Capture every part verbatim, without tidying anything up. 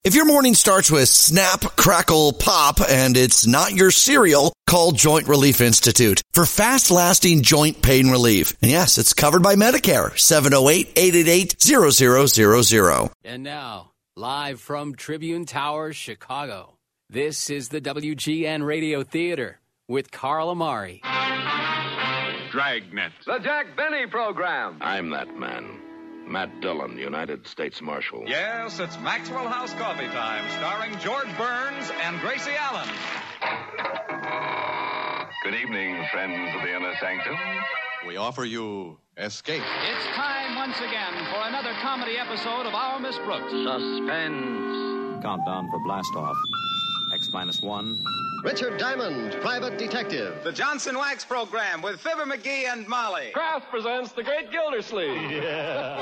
If your morning starts with snap, crackle, pop, and it's not your cereal, call Joint Relief Institute for fast-lasting joint pain relief. And yes, it's covered by Medicare. seven oh eight, eight eight eight, zero zero zero zero. And now, live from Tribune Tower, Chicago, this is the W G N Radio Theater with Carl Amari. Dragnet. The Jack Benny Program. I'm that man. Matt Dillon, United States Marshal. Yes, it's Maxwell House Coffee Time, starring George Burns and Gracie Allen. Good evening, friends of the Inner Sanctum. We offer you Escape. It's time once again for another comedy episode of Our Miss Brooks. Suspense. Countdown for blast off. X minus one. Richard Diamond, Private Detective. The Johnson Wax Program with Fibber McGee and Molly. Kraft presents The Great Gildersleeve. Yeah.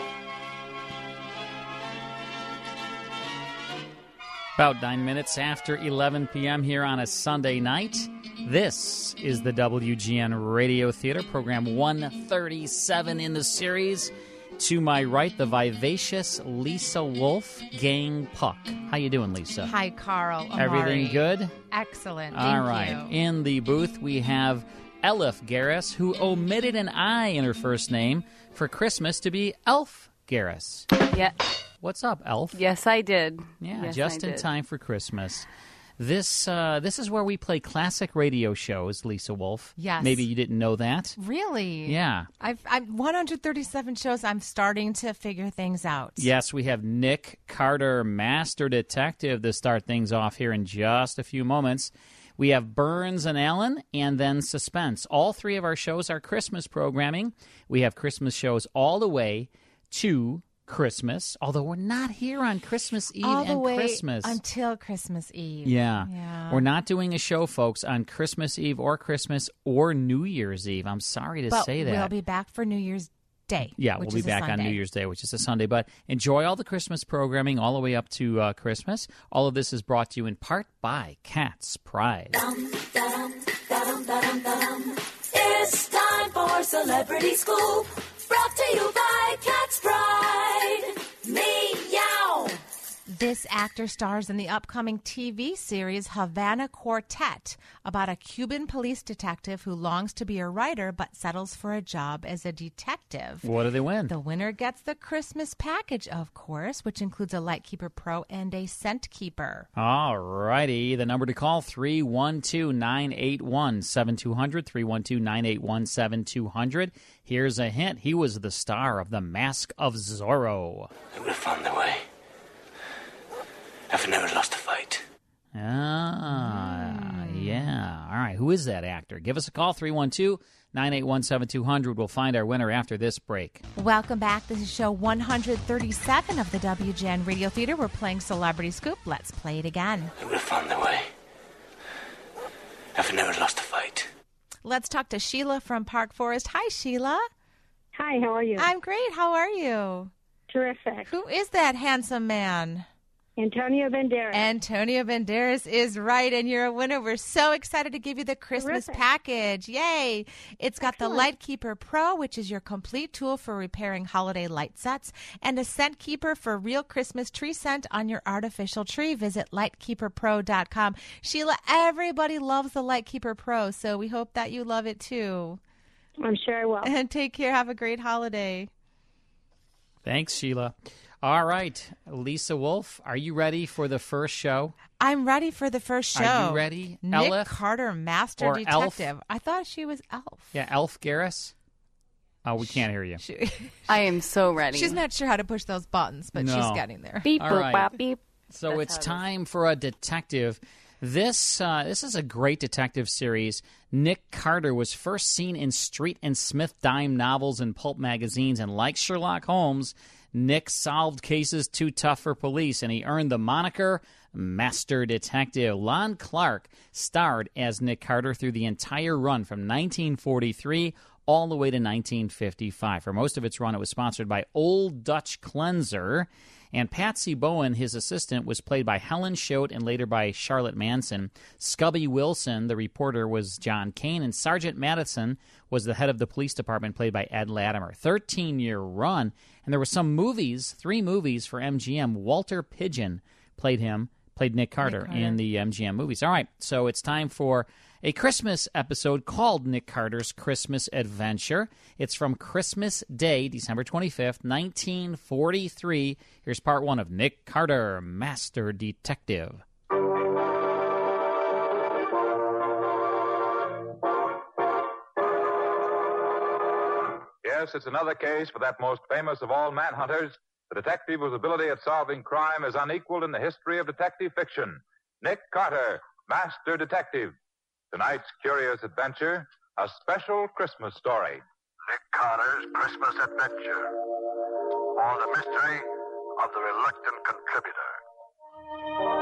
About nine minutes after eleven p.m. here on a Sunday night. This is the W G N Radio Theater, program one thirty-seven in the series. To my right, the vivacious Lisa Wolf, Gang Puck. How you doing, Lisa? Hi, Carl. Amari. Everything good? Excellent. All Thank right. you. In the booth, we have Elif Garris, who omitted an I in her first name for Christmas to be Elf Garris. Yeah. What's up, Elf? Yes, I did. Yeah, yes, just I in did. time for Christmas. This uh, this is where we play classic radio shows, Lisa Wolf. Yes. Maybe you didn't know that. Really? Yeah. I've, I've one hundred thirty-seven shows. I'm starting to figure things out. Yes, we have Nick Carter, Master Detective, to start things off here in just a few moments. We have Burns and Allen, and then Suspense. All three of our shows are Christmas programming. We have Christmas shows all the way to Christmas, although we're not here on Christmas Eve All the and way Christmas. until Christmas Eve. Yeah. yeah. We're not doing a show, folks, on Christmas Eve or Christmas or New Year's Eve. I'm sorry to but say that. We'll be back for New Year's Day. Yeah, which we'll be is a back on Sunday. New Year's Day, which is a Sunday. But enjoy all the Christmas programming all the way up to uh, Christmas. All of this is brought to you in part by Cat's Pride. It's time for Celebrity Scoop, brought to you by Cat's Pride. Meow. This actor stars in the upcoming T V series Havana Quartet, about a Cuban police detective who longs to be a writer but settles for a job as a detective. What do they win? The winner gets the Christmas package, of course, which includes a Lightkeeper Pro and a Scent Keeper. All righty. The number to call, three one two, nine eight one, seven two zero zero, three one two, nine eight one, seven two zero zero. Here's a hint. He was the star of The Mask of Zorro. I would have found the way. I've never lost a fight. Ah, yeah. All right. Who is that actor? Give us a call, three one two, nine eight one, seven two zero zero. We'll find our winner after this break. Welcome back. This is show one hundred thirty-seven of the W G N Radio Theater. We're playing Celebrity Scoop. Let's play it again. I would have found the way. I've never lost a fight. Let's talk to Sheila from Park Forest. Hi, Sheila. Hi, how are you? I'm great. How are you? Terrific. Who is that handsome man? Antonio Banderas. Antonio Banderas is right, and you're a winner. We're so excited to give you the Christmas Terrific. package. Yay! It's got Excellent. the Lightkeeper Pro, which is your complete tool for repairing holiday light sets, and a Scent Keeper for real Christmas tree scent on your artificial tree. Visit light keeper pro dot com. Sheila, everybody loves the Lightkeeper Pro, so we hope that you love it too. I'm sure I will. And take care. Have a great holiday. Thanks, Sheila. All right. Lisa Wolf, are you ready for the first show? I'm ready for the first show. Are you ready, Nick Elif? Carter, Master Or Detective. Elf? I thought she was Elf. Yeah, Elf Garris? Oh, we can't hear you. She, I am so ready. she's not sure how to push those buttons, but No. she's getting there. Beep, All boop, right. bop, beep. So That's it's how it is. time for a detective. This uh, this is a great detective series. Nick Carter was first seen in Street and Smith dime novels and pulp magazines, and like Sherlock Holmes, Nick solved cases too tough for police, and he earned the moniker Master Detective. Lon Clark starred as Nick Carter through the entire run from nineteen forty-three all the way to nineteen fifty-five. For most of its run, it was sponsored by Old Dutch Cleanser. And Patsy Bowen, his assistant, was played by Helen Choate and later by Charlotte Manson. Scubby Wilson, the reporter, was John Kane. And Sergeant Madison was the head of the police department, played by Ed Latimer. thirteen-year run. And there were some movies, three movies for M G M. Walter Pidgeon played him, played Nick Carter, Nick Carter. in the M G M movies. All right, so it's time for a Christmas episode called Nick Carter's Christmas Adventure. It's from Christmas Day, December twenty-fifth, nineteen forty-three. Here's part one of Nick Carter, Master Detective. Yes, it's another case for that most famous of all manhunters, the detective whose ability at solving crime is unequaled in the history of detective fiction. Nick Carter, Master Detective. Tonight's curious adventure, a special Christmas story. Nick Carter's Christmas Adventure, or the mystery of the reluctant contributor.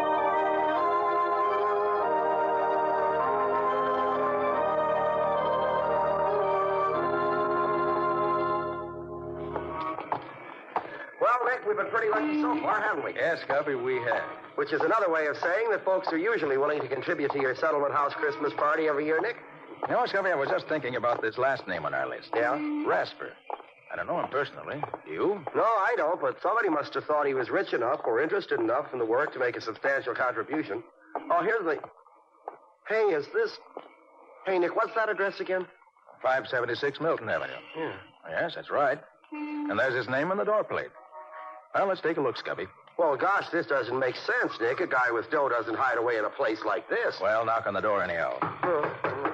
Well, Nick, we've been pretty lucky so far, haven't we? Yes, Scubby, we have. Which is another way of saying that folks are usually willing to contribute to your settlement house Christmas party every year, Nick. You know, Scubby, I was just thinking about this last name on our list. Yeah? Rasper. I don't know him personally. You? No, I don't, but somebody must have thought he was rich enough or interested enough in the work to make a substantial contribution. Oh, here's the... Hey, is this... Hey, Nick, what's that address again? five seventy-six Milton Avenue. Yeah. Yes, that's right. And there's his name on the door plate. Well, let's take a look, Scubby. Well, gosh, this doesn't make sense, Nick. A guy with dough doesn't hide away in a place like this. Well, knock on the door anyhow. Oh.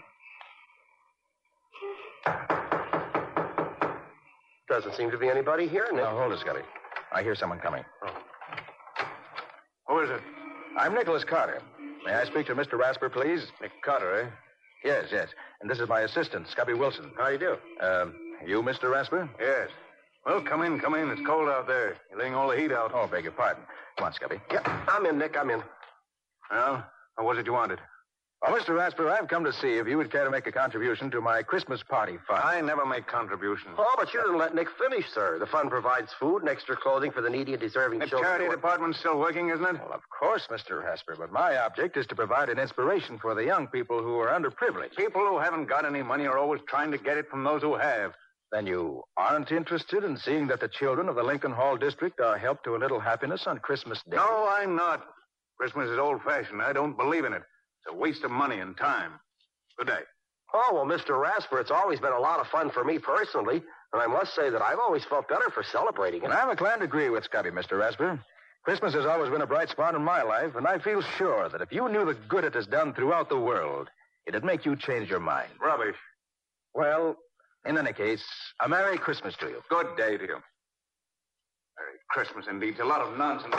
Doesn't seem to be anybody here, Nick. Now, hold it, Scubby. I hear someone coming. Oh. Who is it? I'm Nicholas Carter. May I speak to Mister Rasper, please? Nick Carter, eh? Yes, yes. And this is my assistant, Scubby Wilson. How do you do? Um, you, Mister Rasper? Yes. Well, come in, come in. It's cold out there. You're letting all the heat out. Oh, beg your pardon. Come on, Scubby. Yeah, I'm in, Nick. I'm in. Well, what was it you wanted? Well, Mister Rasper, I've come to see if you would care to make a contribution to my Christmas party fund. I never make contributions. Oh, but you didn't let Nick finish, sir. The fund provides food and extra clothing for the needy and deserving The children. charity department's still working, isn't it? Well, of course, Mister Rasper, but my object is to provide an inspiration for the young people who are underprivileged. People who haven't got any money are always trying to get it from those who have. Then you aren't interested in seeing that the children of the Lincoln Hall district are helped to a little happiness on Christmas Day? No, I'm not. Christmas is old-fashioned. I don't believe in it. It's a waste of money and time. Good day. Oh, well, Mister Rasper, it's always been a lot of fun for me personally, and I must say that I've always felt better for celebrating it. And I'm inclined to agree with Scubby, Mister Rasper. Christmas has always been a bright spot in my life, and I feel sure that if you knew the good it has done throughout the world, it'd make you change your mind. Rubbish. Well, in any case, a Merry Christmas to you. Good day to you. Merry Christmas, indeed. It's a lot of nonsense.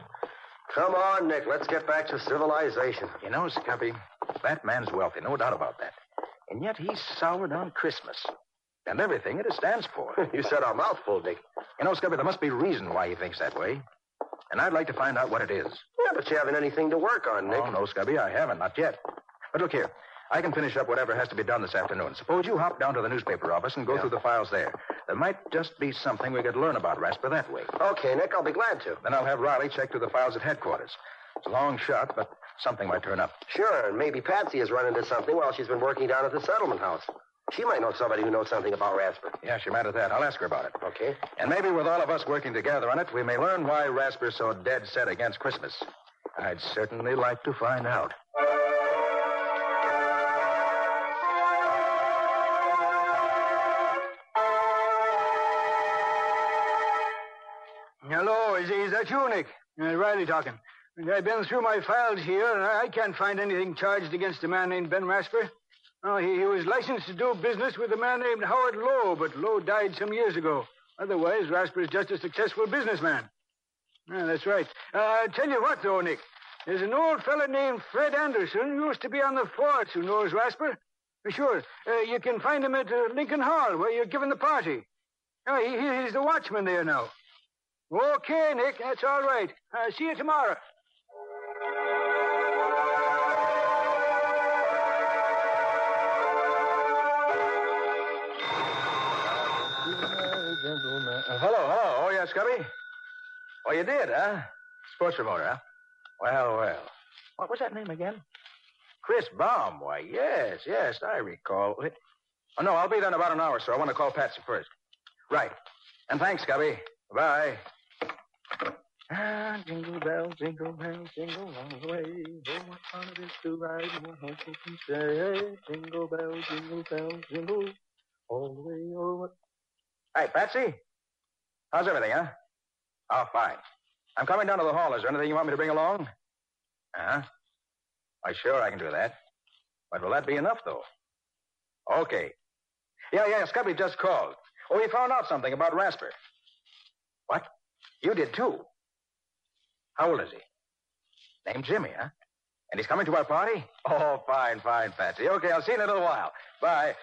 Come on, Nick. Let's get back to civilization. You know, Scubby, that man's wealthy, no doubt about that. And yet he's soured on Christmas and everything it stands for. You said a mouthful, Nick. You know, Scubby, there must be a reason why he thinks that way. And I'd like to find out what it is. Yeah, but you haven't anything to work on, Nick. Oh, no, Scubby, I haven't, not yet. But look here. I can finish up whatever has to be done this afternoon. Suppose you hop down to the newspaper office and go yeah. through the files there. There might just be something we could learn about Rasper that way. Okay, Nick, I'll be glad to. Then I'll have Riley check through the files at headquarters. It's a long shot, but something might turn up. Sure, and maybe Patsy has run into something while she's been working down at the settlement house. She might know somebody who knows something about Rasper. Yeah, she might have that. I'll ask her about it. Okay. And maybe with all of us working together on it, we may learn why Rasper's so dead set against Christmas. I'd certainly like to find out. Hello, is, is that you, Nick? Uh, Riley talking. I've been through my files here, and I can't find anything charged against a man named Ben Rasper. Oh, he, he was licensed to do business with a man named Howard Lowe, but Lowe died some years ago. Otherwise, Rasper is just a successful businessman. Yeah, that's right. Uh, tell you what, though, Nick. There's an old fella named Fred Anderson who used to be on the force who knows Rasper. Sure. Uh, you can find him at uh, Lincoln Hall, where you're giving the party. Oh, he, he, he's the watchman there now. Okay, Nick, that's all right. Uh, see you tomorrow. Uh, hello, hello. Oh, yeah, Scubby? Oh, you did, huh? Sports remoter, huh? Well, well. What was that name again? Chris Baum. Why, yes, yes, I recall. It... Oh, no, I'll be there in about an hour, so I want to call Patsy first. Right. And thanks, Scubby. Bye. Ah, jingle bells, jingle bells, jingle all the way. Oh, what fun it is to ride in one horse open sleigh. Jingle bells, jingle bells, jingle all the way. Oh, what... Hey, Patsy. How's everything, huh? Oh, fine. I'm coming down to the hall. Is there anything you want me to bring along? Uh-huh. Why, sure, I can do that. But will that be enough, though? Okay. Yeah, yeah, Scubby just called. Oh, he found out something about Rasper. What? You did, too? How old is he? Named Jimmy, huh? And he's coming to our party? Oh, fine, fine, Patsy. Okay, I'll see you in a little while. Bye.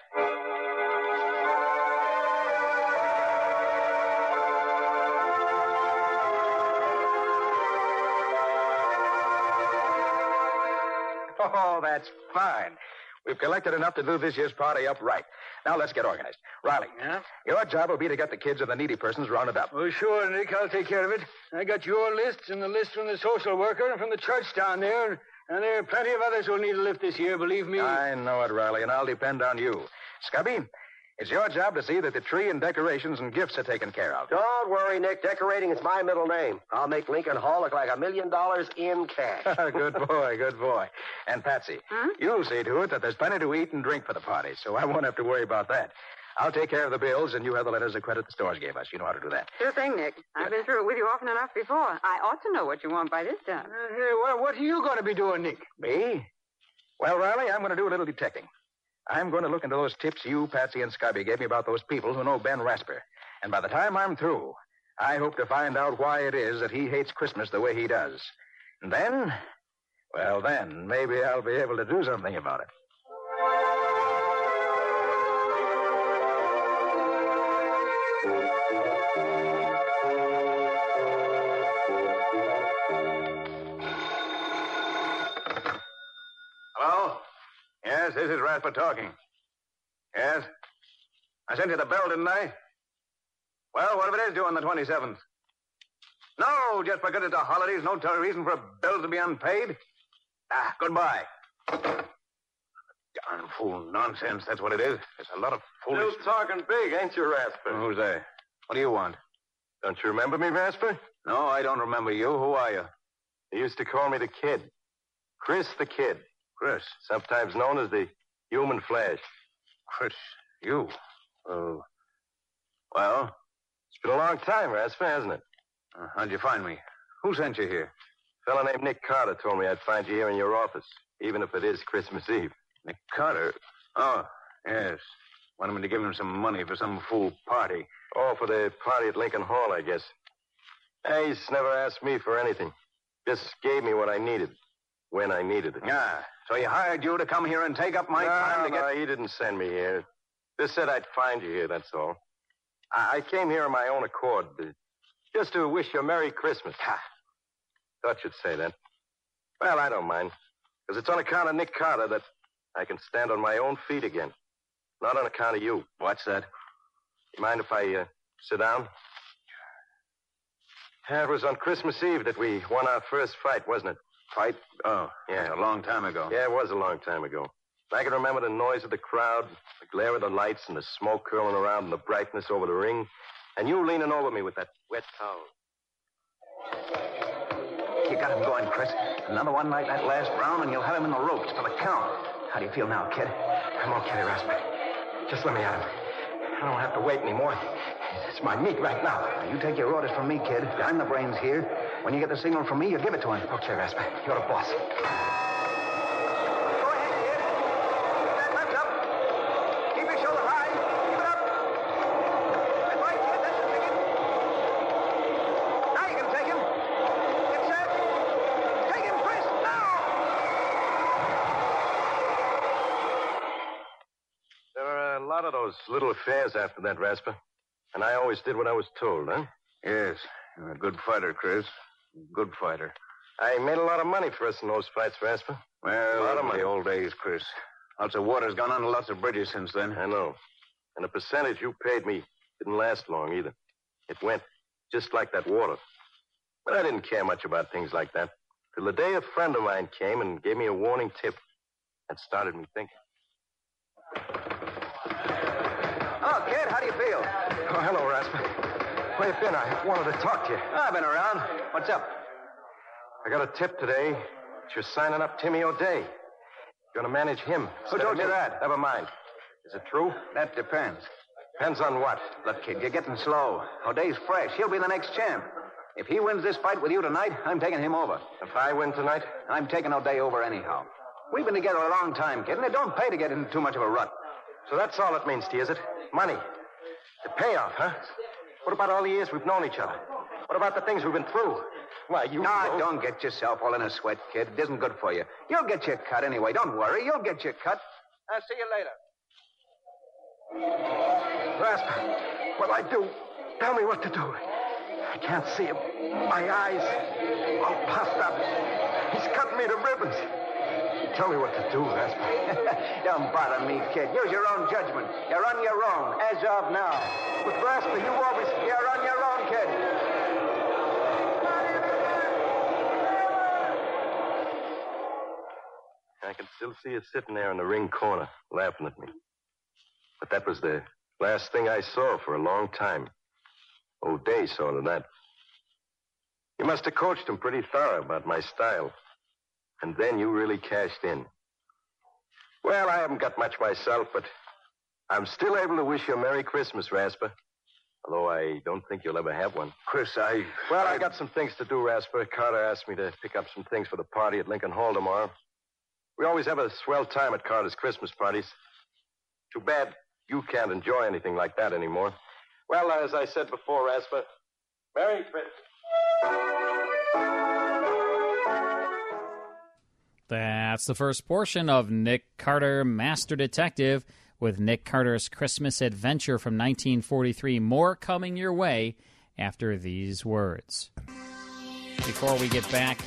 Oh, that's fine. We've collected enough to do this year's party up right. Now let's get organized. Riley, yeah? Your job will be to get the kids and the needy persons rounded up. Oh, sure, Nick. I'll take care of it. I got your lists and the list from the social worker and from the church down there. And there are plenty of others who'll need a lift this year, believe me. I know it, Riley, and I'll depend on you. Scubby, it's your job to see that the tree and decorations and gifts are taken care of. Don't worry, Nick. Decorating is my middle name. I'll make Lincoln Hall look like a million dollars in cash. Good boy, good boy. And Patsy, huh? You'll see to it that there's plenty to eat and drink for the party, so I won't have to worry about that. I'll take care of the bills, and you have the letters of credit the stores gave us. You know how to do that. Sure thing, Nick. I've been through it with you often enough before. I ought to know what you want by this time. Uh, hey, what, what are you going to be doing, Nick? Me? Well, Riley, I'm going to do a little detecting. I'm going to look into those tips you, Patsy, and Scubby gave me about those people who know Ben Rasper. And by the time I'm through, I hope to find out why it is that he hates Christmas the way he does. And then, well, then, maybe I'll be able to do something about it. Hello? Yes, this is Rasper talking. Yes? I sent you the bill, didn't I? Well, what if it is due on the twenty-seventh? No, just because it's a holiday is no t- reason for a bill to be unpaid. Ah, goodbye. Darn fool nonsense, that's what it is. There's a lot of foolish... Still talking big, ain't you, Rasper? Who's that? What do you want? Don't you remember me, Rasper? No, I don't remember you. Who are you? They used to call me the Kid. Chris the Kid. Chris? Sometimes known as the Human Flash. Chris, you? Oh. Well? It's been a long time, Rasper, hasn't it? Uh, how'd you find me? Who sent you here? A fellow named Nick Carter told me I'd find you here in your office, even if it is Christmas Eve. Nick Carter? Oh, yes. Wanted me to give him some money for some fool party. Oh, for the party at Lincoln Hall, I guess. Hey, he's never asked me for anything. Just gave me what I needed, when I needed it. Yeah, so he hired you to come here and take up my no, time to no, get... he didn't send me here. Just said I'd find you here, that's all. I, I came here on my own accord, uh, just to wish you a Merry Christmas. Ha! Thought you'd say that. Well, I don't mind, because it's on account of Nick Carter that I can stand on my own feet again. Not on account of you. What's that? You mind if I uh, sit down? Yeah, it was on Christmas Eve that we won our first fight, wasn't it? Fight? Oh, yeah, a long time ago. Yeah, it was a long time ago. I can remember the noise of the crowd, the glare of the lights, and the smoke curling around and the brightness over the ring, and you leaning over me with that wet towel. You got him going, Chris. Another one like that last round, and you'll have him in the ropes for the count. How do you feel now, kid? I'm okay, Rasper. Just let me at him. I don't have to wait anymore. It's my meat right now. Now, you take your orders from me, kid. I'm the brains here. When you get the signal from me, you give it to him. Okay, Rasper. You're the boss. Go ahead, kid. Keep that left up. Keep your shoulder high. Keep it up. That's right, kid. That's the ticket. Now you can take him. Get set. Take him, Chris. Now. There were a lot of those little affairs after that, Rasper. And I always did what I was told, huh? Yes. You're a good fighter, Chris. Good fighter. I made a lot of money for us in those fights, Rasper. Well, a lot of in money. the old days, Chris. Lots of water's gone under lots of bridges since then. I know. And the percentage you paid me didn't last long either. It went just like that water. But I didn't care much about things like that. Till the day a friend of mine came and gave me a warning tip. That started me thinking. Oh, kid, how do you feel? Oh, hello, Rasper. Where you been? I wanted to talk to you. I've been around. What's up? I got a tip today. You're signing up Timmy O'Day. You're going to manage him. Who told you that? Never mind. Is it true? That depends. Depends on what? Look, kid, you're getting slow. O'Day's fresh. He'll be the next champ. If he wins this fight with you tonight, I'm taking him over. If I win tonight? I'm taking O'Day over anyhow. We've been together a long time, kid, and it don't pay to get into too much of a rut. So that's all it means to you, is it? Money. The payoff, huh? What about all the years we've known each other? What about the things we've been through? Why, you... No, know... don't get yourself all in a sweat, kid. It isn't good for you. You'll get your cut anyway. Don't worry. You'll get your cut. I'll see you later. Rasper, what'll I do? Tell me what to do. I can't see him. My eyes all puffed up. He's cutting me to ribbons. Tell me what to do, Rasper. Don't bother me, kid. Use your own judgment. You're on your own, as of now. With Rasper, you always... You're on your own, kid. I can still see you sitting there in the ring corner, laughing at me. But that was the last thing I saw for a long time. O'Day saw to that. You must have coached him pretty thorough about my style. And then you really cashed in. Well, I haven't got much myself, but I'm still able to wish you a Merry Christmas, Rasper. Although I don't think you'll ever have one. Chris, I... Well, I got some things to do, Rasper. Carter asked me to pick up some things for the party at Lincoln Hall tomorrow. We always have a swell time at Carter's Christmas parties. Too bad you can't enjoy anything like that anymore. Well, as I said before, Rasper, Merry Christmas. That's the first portion of Nick Carter, Master Detective, with Nick Carter's Christmas Adventure from nineteen forty-three. More coming your way after these words. Before we get back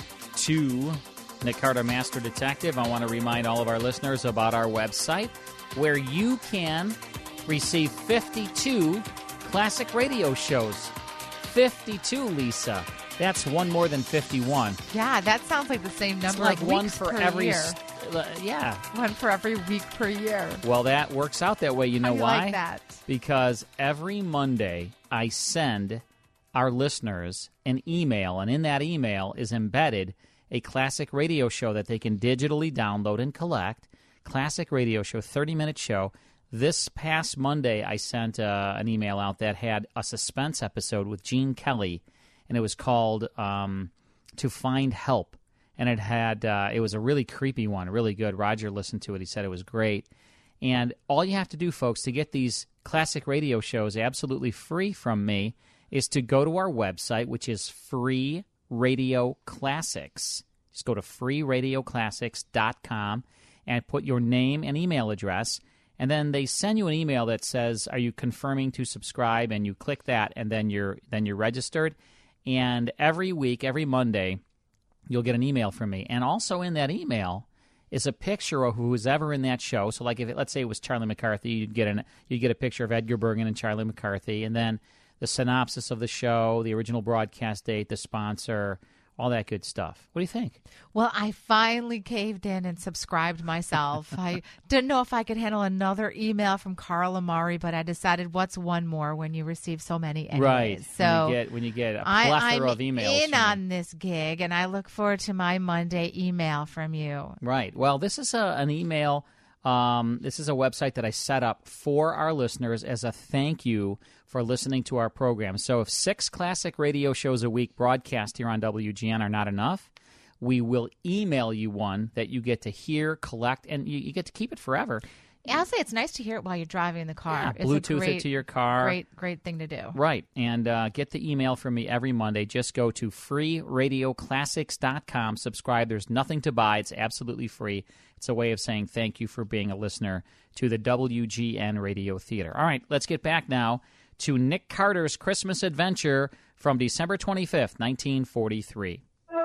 to Nick Carter, Master Detective, I want to remind all of our listeners about our website, where you can receive fifty-two classic radio shows. fifty-two, Lisa. That's one more than fifty-one. Yeah, that sounds like the same number It's like of one weeks for per every year. St- yeah. One for every week per year. Well, that works out that way. You know I why? like that. Because every Monday I send our listeners an email, and in that email is embedded a classic radio show that they can digitally download and collect. Classic radio show, thirty-minute show. This past Monday, I sent uh, an email out that had a suspense episode with Gene Kelly, and it was called um, To Find Help. And it had uh, it was a really creepy one, really good. Roger listened to it. He said it was great. And all you have to do, folks, to get these classic radio shows absolutely free from me is to go to our website, which is Free Radio Classics. Just go to free radio classics dot com and put your name and email address. And then they send you an email that says, "Are you confirming to subscribe?" And you click that, and then you're then you're registered. And every week, every Monday, you'll get an email from me. And also in that email is a picture of who's ever in that show. So, like, if it, let's say it was Charlie McCarthy, you'd get an you'd get a picture of Edgar Bergen and Charlie McCarthy, and then the synopsis of the show, the original broadcast date, the sponsor, all that good stuff. What do you think? Well, I finally caved in and subscribed myself. I didn't know if I could handle another email from Carl Amari, but I decided what's one more when you receive so many anyways. Right. So when you get, when you get a I, plethora I'm of emails. in on this gig, and I look forward to my Monday email from you. Right. Well, this is a, an email. Um, this is a website that I set up for our listeners as a thank you for listening to our program. So if six classic radio shows a week broadcast here on W G N are not enough, we will email you one that you get to hear, collect, and you, you get to keep it forever. I'll say it's nice to hear it while you're driving in the car. Yeah, it's Bluetooth a great, it to your car. Great, great thing to do. Right. And uh, get the email from me every Monday. Just go to free radio classics dot com. Subscribe. There's nothing to buy. It's absolutely free. It's a way of saying thank you for being a listener to the W G N Radio Theater. All right, let's get back now to Nick Carter's Christmas Adventure from December twenty-fifth, nineteen forty-three.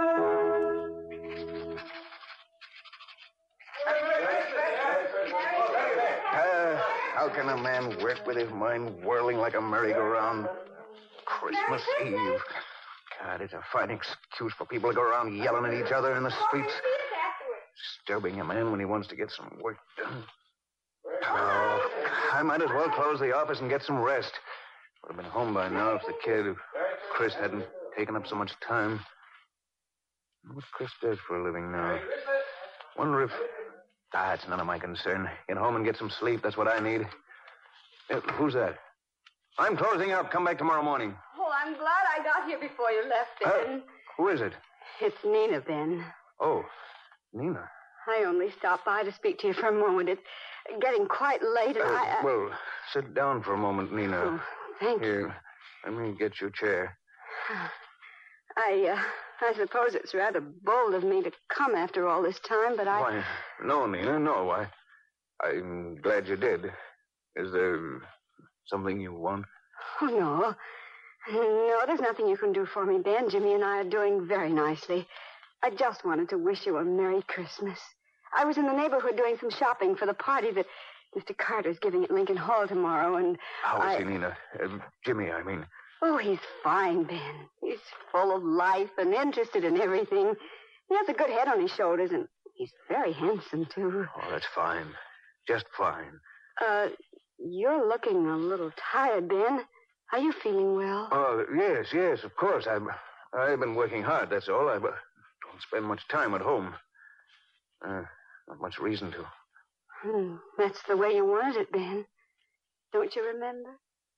How can a man work with his mind whirling like a merry-go-round? Christmas Eve. God, it's a fine excuse for people to go around yelling at each other in the streets. Disturbing a man when he wants to get some work done. Oh, I might as well close the office and get some rest. Would have been home by now if the kid, if Chris hadn't taken up so much time. What Chris does for a living now. Wonder if... Ah, it's none of my concern. Get home and get some sleep. That's what I need. Uh, who's that? I'm closing up. Come back tomorrow morning. Oh, I'm glad I got here before you left, Ben. Uh, who is it? It's Nina, Ben. Oh, Nina. I only stopped by to speak to you for a moment. It's getting quite late, and Uh, I... Uh... Well, sit down for a moment, Nina. Oh, thank you. Here, let me get you a chair. I, uh, I suppose it's rather bold of me to come after all this time, but I... Why, no, Nina, no. I, I'm glad you did. Is there something you want? Oh, no. No, there's nothing you can do for me, Ben. Jimmy and I are doing very nicely. I just wanted to wish you a Merry Christmas. I was in the neighborhood doing some shopping for the party that Mister Carter's giving at Lincoln Hall tomorrow, and How is I... he, Nina? Uh, Jimmy, I mean. Oh, he's fine, Ben. He's full of life and interested in everything. He has a good head on his shoulders, and he's very handsome, too. Oh, that's fine. Just fine. Uh, you're looking a little tired, Ben. Are you feeling well? Oh, yes, yes, of course. I've, I've been working hard, that's all. I don't spend much time at home. Uh, not much reason to. Hmm, that's the way you wanted it, Ben. Don't you remember?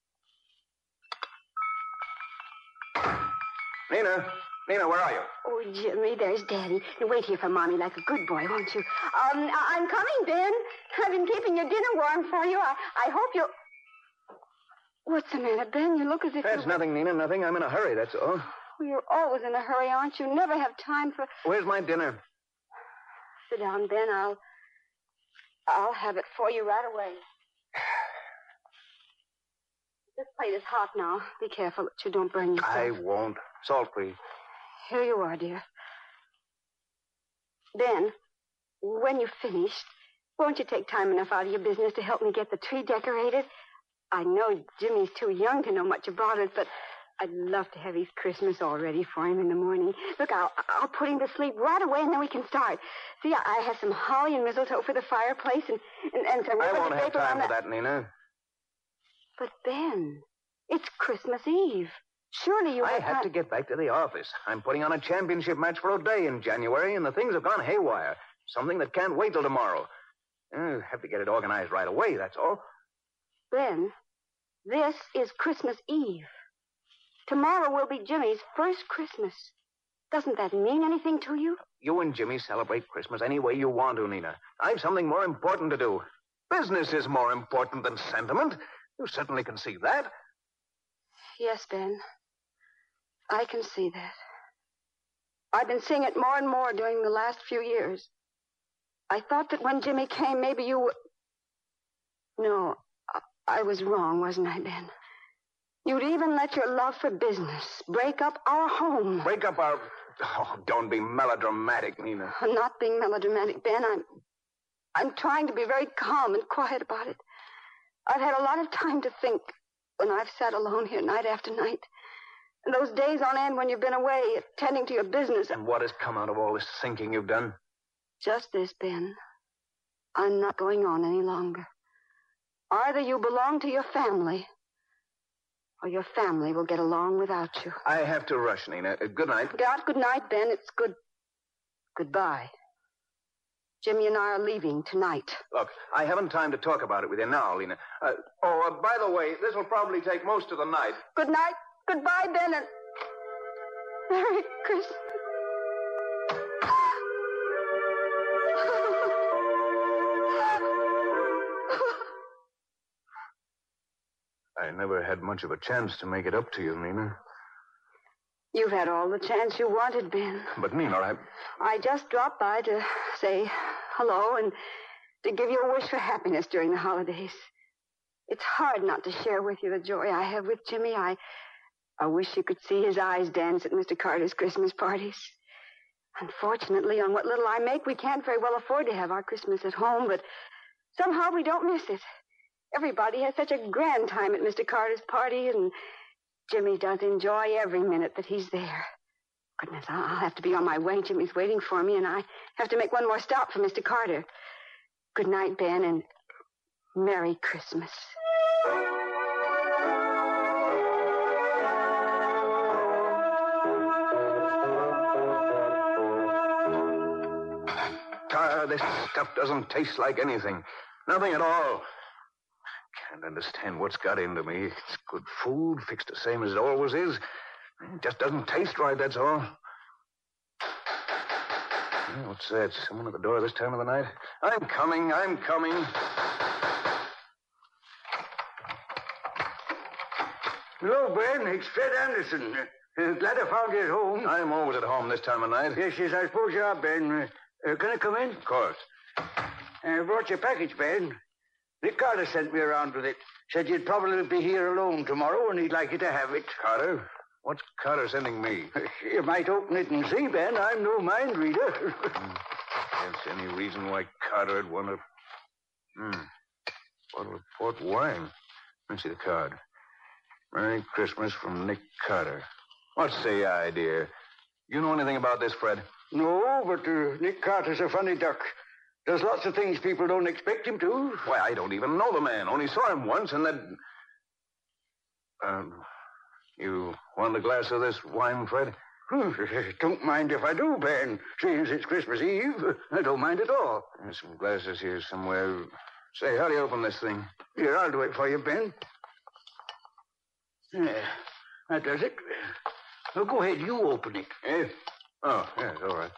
Nina, Nina, where are you? Oh, Jimmy, there's Daddy. You wait here for Mommy like a good boy, won't you? Um, I- I'm coming, Ben. I've been keeping your dinner warm for you. I, I hope you'll... What's the matter, Ben? You look as if That's you... nothing, Nina, nothing. I'm in a hurry, that's all. Well, you're always in a hurry, aren't you? Never have time for... Where's my dinner? Sit down, Ben. I'll... I'll have it for you right away. This plate is hot now. Be careful that you don't burn yourself. I won't. Salt, please. Here you are, dear. Ben, when you've finished, won't you take time enough out of your business to help me get the tree decorated? I know Jimmy's too young to know much about it, but I'd love to have his Christmas all ready for him in the morning. Look, I'll, I'll put him to sleep right away, and then we can start. See, I, I have some holly and mistletoe for the fireplace, and, and, and some... I won't have paper time on for that, Nina. But, Ben, it's Christmas Eve. Surely you I have have time... to get back to the office. I'm putting on a championship match for O'Day in January, and the things have gone haywire. Something that can't wait till tomorrow. I have to get it organized right away, that's all. Ben, this is Christmas Eve. Tomorrow will be Jimmy's first Christmas. Doesn't that mean anything to you? You and Jimmy celebrate Christmas any way you want to, Nina. I've something more important to do. Business is more important than sentiment. You certainly can see that. Yes, Ben. I can see that. I've been seeing it more and more during the last few years. I thought that when Jimmy came, maybe you would... No, I, I was wrong, wasn't I, Ben? You'd even let your love for business break up our home. Break up our... Oh, don't be melodramatic, Nina. I'm not being melodramatic, Ben. I'm... I'm trying to be very calm and quiet about it. I've had a lot of time to think when I've sat alone here night after night. And those days on end when you've been away attending to your business. And what has come out of all this thinking you've done? Just this, Ben. I'm not going on any longer. Either you belong to your family, or your family will get along without you. I have to rush, Nina. Uh, good night. God, good night, Ben. It's good... Goodbye. Jimmy and I are leaving tonight. Look, I haven't time to talk about it with you now, Lena. Uh, oh, uh, by the way, this will probably take most of the night. Good night. Goodbye, Ben, and Merry Christmas. I never had much of a chance to make it up to you, Nina. You've had all the chance you wanted, Ben. But, Nina, I... I just dropped by to say hello and to give you a wish for happiness during the holidays. It's hard not to share with you the joy I have with Jimmy. I, I wish you could see his eyes dance at Mister Carter's Christmas parties. Unfortunately, on what little I make, we can't very well afford to have our Christmas at home, but somehow we don't miss it. Everybody has such a grand time at Mister Carter's party, and Jimmy does enjoy every minute that he's there. Goodness, I'll have to be on my way. Jimmy's waiting for me, and I have to make one more stop for Mister Carter. Good night, Ben, and Merry Christmas. Ah, this stuff doesn't taste like anything. Nothing at all. Can't understand what's got into me. It's good food, fixed the same as it always is. It just doesn't taste right, that's all. What's that? Someone at the door this time of the night? I'm coming, I'm coming. Hello, Ben. It's Fred Anderson. Uh, glad I found you at home. I'm always at home this time of night. Yes, yes, I suppose you are, Ben. Uh, uh, can I come in? Of course. I brought your package, Ben. Nick Carter sent me around with it. Said you'd probably be here alone tomorrow and he'd like you to have it. Carter? What's Carter sending me? You might open it and see, Ben. I'm no mind reader. Can't see any reason why Carter'd want to... Hmm. Bottle of port wine. Let me see the card. Merry Christmas from Nick Carter. What's the idea? You know anything about this, Fred? No, but uh, Nick Carter's a funny duck. Does lots of things people don't expect him to. Why, I don't even know the man. Only saw him once, and then... Um, you want a glass of this wine, Fred? Don't mind if I do, Ben. Seeing as it's Christmas Eve, I don't mind at all. There's some glasses here somewhere. Say, how do you open this thing? Here, I'll do it for you, Ben. Yeah, that does it. Well, go ahead, you open it. Eh? Oh, yes, all right.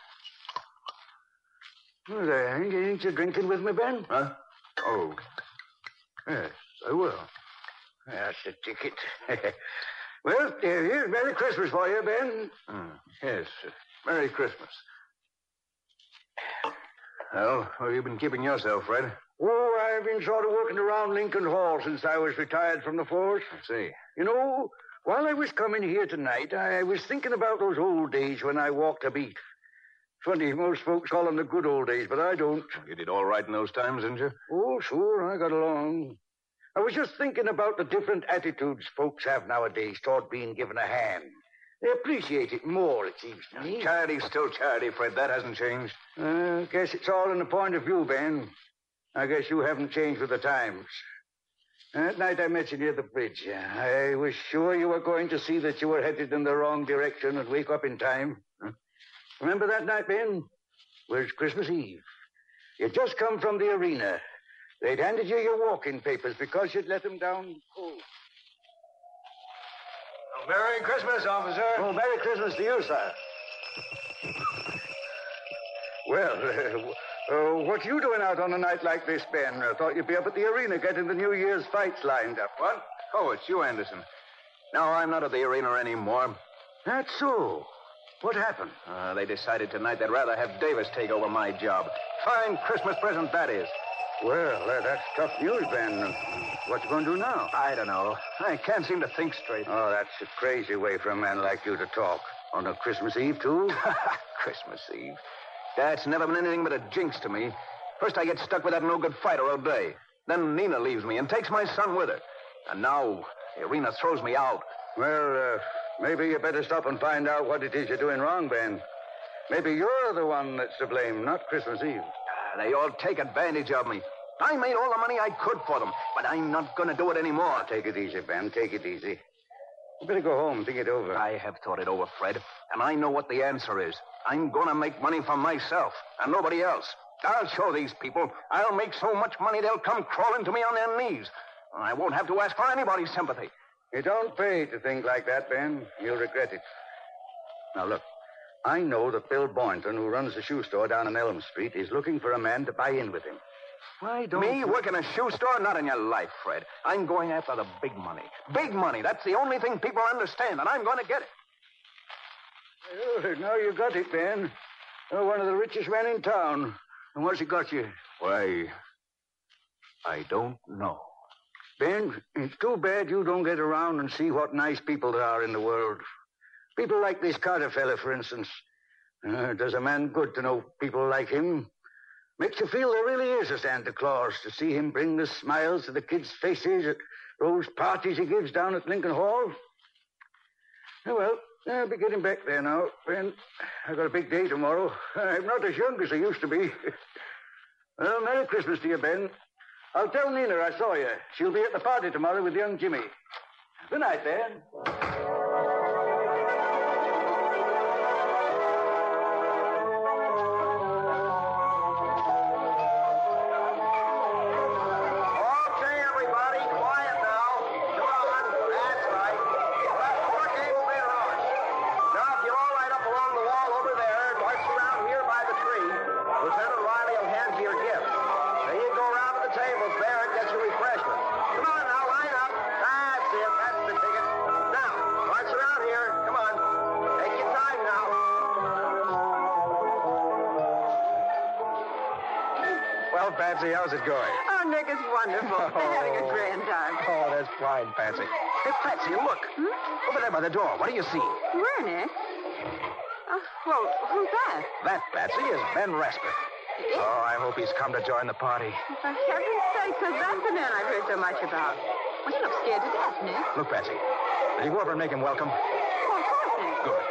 Well, there, ain't you drinking with me, Ben? Huh? Oh. Yes, I will. That's the ticket. Well, here's Merry Christmas for you, Ben. Mm, yes, uh, Merry Christmas. Well, where have you been keeping yourself, Fred? Oh, I've been sort of working around Lincoln Hall since I was retired from the force. I see. You know, while I was coming here tonight, I was thinking about those old days when I walked a beat. Funny, most folks call them the good old days, but I don't. You did all right in those times, didn't you? Oh, sure, I got along. I was just thinking about the different attitudes folks have nowadays toward being given a hand. They appreciate it more, it seems to me. Charity's still charity, Fred. That hasn't changed. I uh, guess it's all in the point of view, Ben. I guess you haven't changed with the times. That night I met you near the bridge. I was sure you were going to see that you were headed in the wrong direction and wake up in time. Huh? Remember that night, Ben? It was Christmas Eve. You'd just come from the arena. They'd handed you your walking papers because you'd let them down cold. Oh, Merry Christmas, officer. Oh, Merry Christmas to you, sir. Well, uh, uh, what you doing out on a night like this, Ben? I thought you'd be up at the arena getting the New Year's fights lined up. What? Oh, it's you, Anderson. No, I'm not at the arena anymore. That's so. What happened? Uh, they decided tonight they'd rather have Davis take over my job. Fine Christmas present that is. Well, uh, that's tough news, Ben. What you going to do now? I don't know. I can't seem to think straight. Oh, that's a crazy way for a man like you to talk. On a Christmas Eve, too? Christmas Eve? That's never been anything but a jinx to me. First I get stuck with that no-good fighter all day. Then Nina leaves me and takes my son with her. And now the arena throws me out. Well, uh, maybe you better stop and find out what it is you're doing wrong, Ben. Maybe you're the one that's to blame, not Christmas Eve. They all take advantage of me. I made all the money I could for them, but I'm not going to do it anymore. Now, take it easy, Ben. Take it easy. You better go home and think it over. I have thought it over, Fred, and I know what the answer is. I'm going to make money for myself and nobody else. I'll show these people. I'll make so much money they'll come crawling to me on their knees. I won't have to ask for anybody's sympathy. You don't pay to think like that, Ben. You'll regret it. Now, look. I know that Bill Boynton, who runs the shoe store down on Elm Street, is looking for a man to buy in with him. Why don't Me you... work in a shoe store? Not in your life, Fred. I'm going after the big money. Big money. That's the only thing people understand, and I'm going to get it. Oh, now you got it, Ben. You're one of the richest men in town. And what's it got you? Why, I don't know. Ben, it's too bad you don't get around and see what nice people there are in the world. People like this Carter fella, for instance. Uh, does a man good to know people like him. Makes you feel there really is a Santa Claus, to see him bring the smiles to the kids' faces at those parties he gives down at Lincoln Hall. Oh, well, I'll be getting back there now, Ben. I've got a big day tomorrow. I'm not as young as I used to be. Well, Merry Christmas to you, Ben. I'll tell Nina I saw you. She'll be at the party tomorrow with young Jimmy. Good night, Ben. Well, Patsy, how's it going? Oh, Nick, it's wonderful. Oh. They're having a grand time. Oh, that's fine, Patsy. Hey, Patsy, look. Hmm? Over there by the door. What do you see? Where, Nick? Oh, well, who's that? That, Patsy, is Ben Rasper. Oh, I hope he's come to join the party. For heaven's sake, because that's the man I've heard so much about. Well, you look scared to death, Nick. Look, Patsy. Will you go over and make him welcome? Oh, of course, Nick. Good.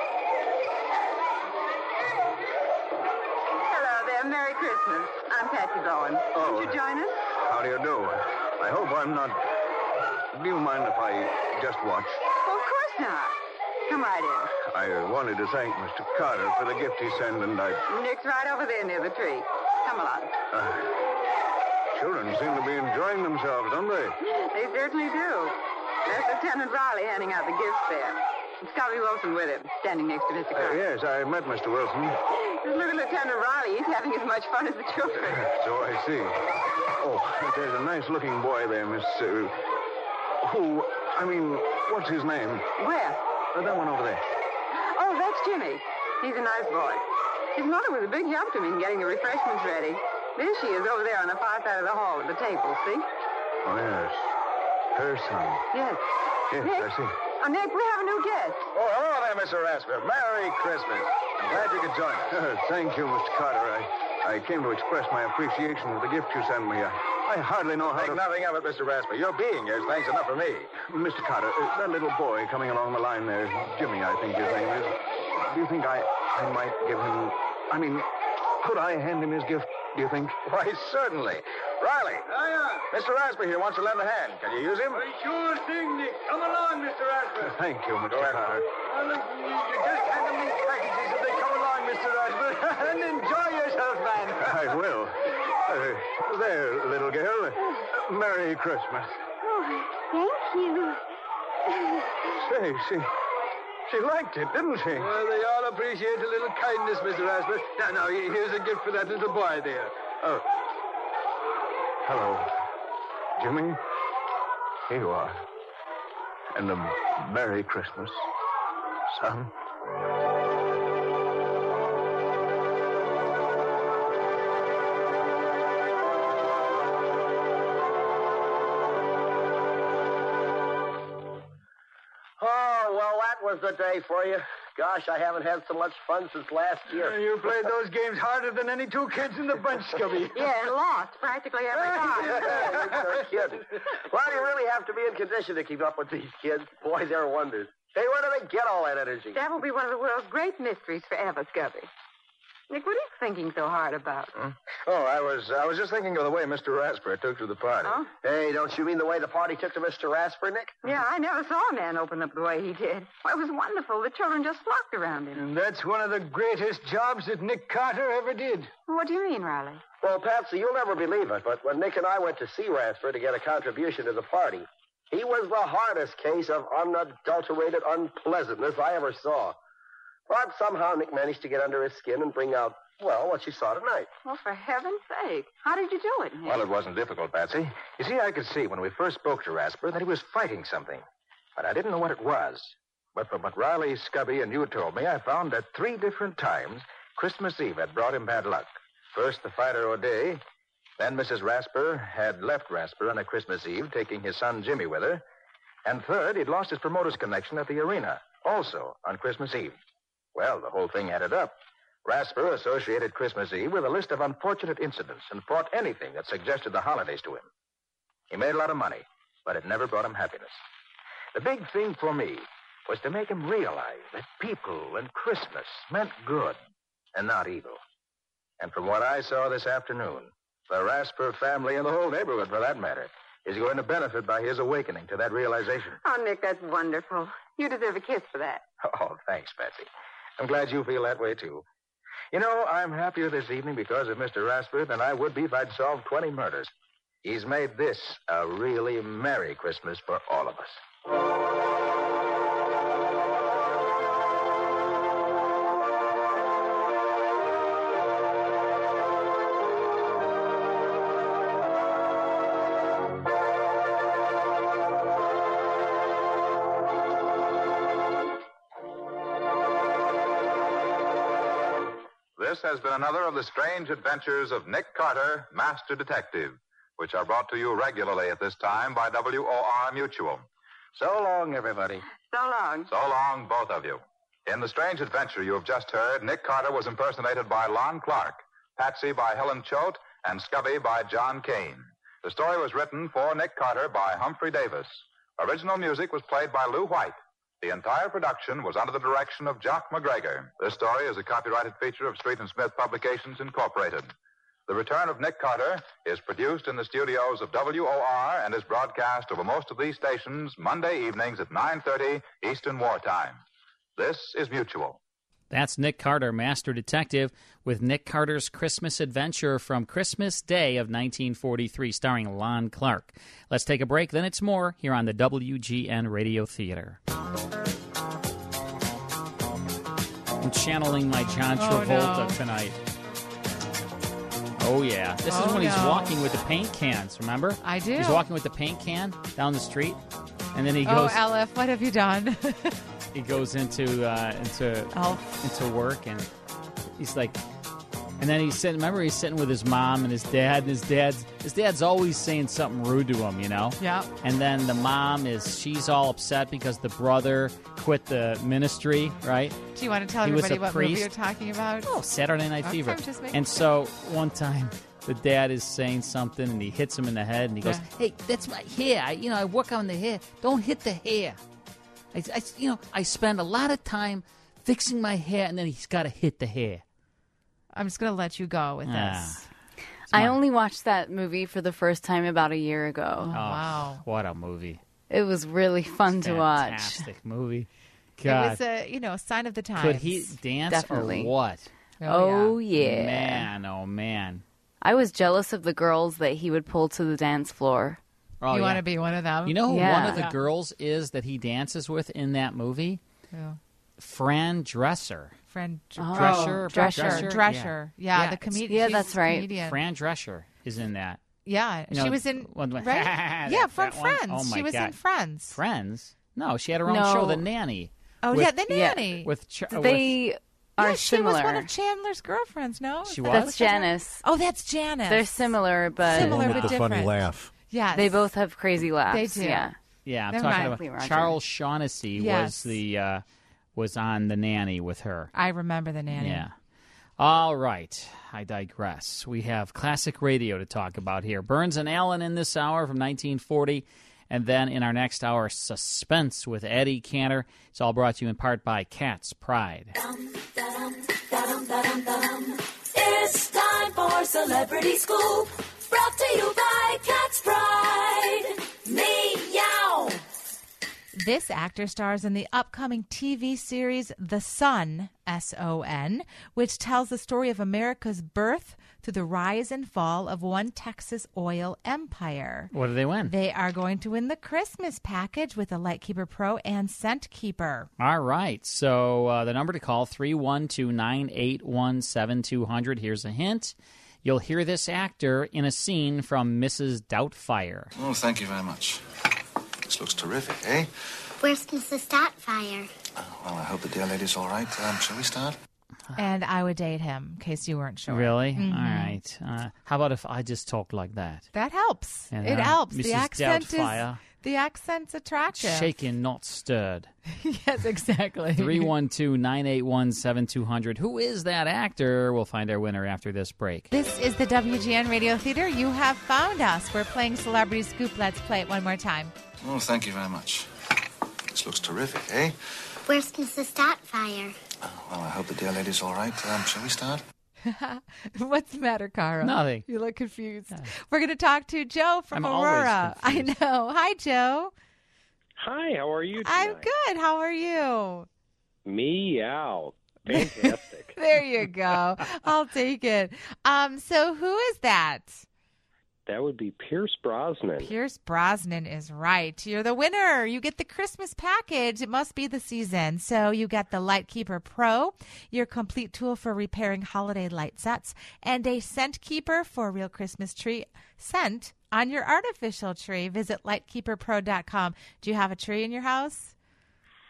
Hello there. Merry Christmas. I'm Patsy Bowen. Oh. Won't you join us? How do you do? I hope I'm not... Do you mind if I just watch? Well, of course not. Come right in. I wanted to thank Mister Carter for the gift he sent, and I... Nick's right over there near the tree. Come along. Uh, children seem to be enjoying themselves, don't they? They certainly do. There's Lieutenant Riley handing out the gifts there. And Scotty Wilson with him, standing next to Mister Uh, Carter. yes, I met Mister Wilson. Just look at Lieutenant Riley. He's having as much fun as the children. So I see. Oh, there's a nice-looking boy there, Miss... Uh, who... I mean, what's his name? Where? Uh, that one over there. Oh, that's Jimmy. He's a nice boy. His mother was a big help to me in getting the refreshments ready. There she is over there on the far side of the hall at the table, see? Oh, yes. Her son. Yes. Yes, Nick? I see. Oh, Nick, we have a new guest. Oh, hello there, Mister Rasper. Merry Christmas. I'm glad you could join us. Uh, thank you, Mister Carter. I, I came to express my appreciation for the gift you sent me. I, I hardly know how Think to... nothing of it, Mister Rasper. Your being here is thanks enough for me. Mister Carter, uh, that little boy coming along the line there, Jimmy, I think his name is. Do you think I, I might give him... I mean, could I hand him his gift, do you think? Why, certainly. Riley. Hiya. Mister Rasper here wants to lend a hand. Can you use him? Well, sure thing, Nick. Come along, Mister Rasper. Thank you, Mister Go ahead. Carter. Well, look, you, you just hand them these packages if they come along, Mister Rasper. And enjoy yourself, man. I will. Uh, there, little girl. Merry Christmas. Oh, thank you. Say, she... She liked it, didn't she? Well, they all appreciate a little kindness, Mister Rasper. Now, now, here's a gift for that little boy there. Oh. Hello. Jimmy? Here you are. And a Merry Christmas, son. Oh, well, that was the day for you. Gosh, I haven't had so much fun since last year. You played those games harder than any two kids in the bunch, Scubby. Yeah, and lost practically every time. You're kidding. Well, you really have to be in condition to keep up with these kids. Boy, they're wonders. Hey, where do they get all that energy? That will be one of the world's great mysteries forever, Scubby. Nick, what are you thinking so hard about? Hmm? Oh, I was I was just thinking of the way Mister Rasper took to the party. Oh? Hey, don't you mean the way the party took to Mister Rasper, Nick? Yeah, I never saw a man open up the way he did. Well, it was wonderful. The children just flocked around him. And that's one of the greatest jobs that Nick Carter ever did. What do you mean, Riley? Well, Patsy, you'll never believe it, but when Nick and I went to see Rasper to get a contribution to the party, he was the hardest case of unadulterated unpleasantness I ever saw. But somehow Nick managed to get under his skin and bring out, well, what you saw tonight. Well, for heaven's sake. How did you do it, Nick? Well, it wasn't difficult, Patsy. You see, I could see when we first spoke to Rasper that he was fighting something. But I didn't know what it was. But from what Riley, Scubby, and you told me, I found that three different times Christmas Eve had brought him bad luck. First, the fighter O'Day. Then Missus Rasper had left Rasper on a Christmas Eve, taking his son Jimmy with her. And third, he'd lost his promoter's connection at the arena, also on Christmas Eve. Well, the whole thing added up. Rasper associated Christmas Eve with a list of unfortunate incidents and fought anything that suggested the holidays to him. He made a lot of money, but it never brought him happiness. The big thing for me was to make him realize that people and Christmas meant good and not evil. And from what I saw this afternoon, the Rasper family and the whole neighborhood, for that matter, is going to benefit by his awakening to that realization. Oh, Nick, that's wonderful. You deserve a kiss for that. Oh, thanks, Patsy. I'm glad you feel that way, too. You know, I'm happier this evening because of Mister Rasper than I would be if I'd solved twenty murders. He's made this a really Merry Christmas for all of us. This has been another of the strange adventures of Nick Carter, Master Detective, which are brought to you regularly at this time by W O R Mutual. So long, everybody. So long. So long, both of you. In the strange adventure you have just heard, Nick Carter was impersonated by Lon Clark, Patsy by Helen Choate, and Scubby by John Kane. The story was written for Nick Carter by Humphrey Davis. Original music was played by Lou White. The entire production was under the direction of Jock McGregor. This story is a copyrighted feature of Street and Smith Publications, Incorporated. The Return of Nick Carter is produced in the studios of W O R and is broadcast over most of these stations Monday evenings at nine thirty Eastern Wartime. This is Mutual. That's Nick Carter, Master Detective, with Nick Carter's Christmas Adventure from Christmas Day of nineteen forty-three, starring Lon Clark. Let's take a break, then it's more here on the W G N Radio Theater. I'm channeling my John Travolta oh, no. tonight. Oh, yeah. This oh, is when no. he's walking with the paint cans, remember? I do. He's walking with the paint can down the street, and then he oh, goes... Oh, Elif, what have you done? He goes into uh, into Elf. into work, and he's like... And then he's sitting... Remember, he's sitting with his mom and his dad, and his dad's... His dad's always saying something rude to him, you know? Yeah. And then the mom is... She's all upset because the brother quit the ministry, right? Do you want to tell He was everybody a what priest. movie you're talking about? Oh, Saturday Night Okay, Fever. I'm just making And sure. so one time the dad is saying something and he hits him in the head and he goes, Yeah. "Hey, that's my hair. I, you know, I work on the hair. Don't hit the hair. I, I, you know, I spend a lot of time fixing my hair, and then he's got to hit the hair." I'm just going to let you go with Ah. this. I only watched that movie for the first time about a year ago. Oh, wow. What a movie. It was really fun to watch. Fantastic movie. It God. was a, you know, a sign of the times. Could he dance Definitely. or what? Oh, yeah. Man, oh, man. I was jealous of the girls that he would pull to the dance floor. Oh, you yeah. want to be one of them? You know who Yeah. one of the Yeah. girls is that he dances with in that movie? Yeah. Fran Drescher. Friend Oh, Drescher, Drescher. Drescher, Drescher. Yeah, Yeah, the it's- comedian. yeah, she's that's a right. comedian. Fran Drescher is in that. Yeah, You she know, was in one- right. that- yeah, from that one? Friends. Oh, my she was God. in Friends. Friends? No, she had her own No. show, The Nanny. Oh with- yeah, the yeah, nanny. With, Ch- with They are yeah, she similar. was one of Chandler's girlfriends. No, She Is that was? what That's Janice. Oh, that's Janice. They're similar, but Similar One with but the different. funny laugh. Yes. they both have crazy laughs. They do. Yeah. Yeah, I'm Never talking mind. about Roger. Charles Shaughnessy Yes. was the uh, was on The Nanny with her. I remember the nanny. Yeah. All right. I digress. We have classic radio to talk about here. Burns and Allen in this hour from nineteen forty. And then in our next hour, Suspense with Eddie Cantor. It's all brought to you in part by Cat's Pride. It's time for Celebrity Scoop. Brought to you by Cat's Pride. Meow. This actor stars in the upcoming T V series The Son, S O N, which tells the story of America's birth through the rise and fall of one Texas oil empire. What do they win? They are going to win the Christmas package with the Lightkeeper Pro and Scent Keeper. All right. So uh, the number to call, three one two, nine eight one, seven two zero zero. Here's a hint. You'll hear this actor in a scene from Missus Doubtfire. Oh, thank you very much. This looks terrific, eh? Where's Missus Doubtfire? Well, I hope the dear lady's all right. Um, shall we start? And I would date him, in case you weren't sure. Really? Mhm. All right. Uh, how about if I just talk like that? That helps. And, it uh, helps. Missus The accent Doubtfire. is the accent's attractive. Shaken, not stirred. Yes, exactly. three one two, nine eight one, seven two zero zero. Who is that actor? We'll find our winner after this break. This is the W G N Radio Theater. You have found us. We're playing Celebrity Scoop. Let's play it one more time. Oh, thank you very much. This looks terrific, eh? Where's Missus Doubtfire? Well, I hope the dear lady's all right. Um, shall we start? What's the matter, Carl? Nothing. You look confused. We're going to talk to Joe from I'm always Aurora. I know. Hi, Joe. Hi, how are you tonight? I'm good. How are you? Meow. Fantastic. There you go. I'll take it. Um, so who is that? That would be Pierce Brosnan. Pierce Brosnan is right. You're the winner. You get the Christmas package. It must be the season. So you get the Lightkeeper Pro, your complete tool for repairing holiday light sets, and a Scent Keeper for a real Christmas tree scent on your artificial tree. Visit lightkeeper pro dot com. Do you have a tree in your house?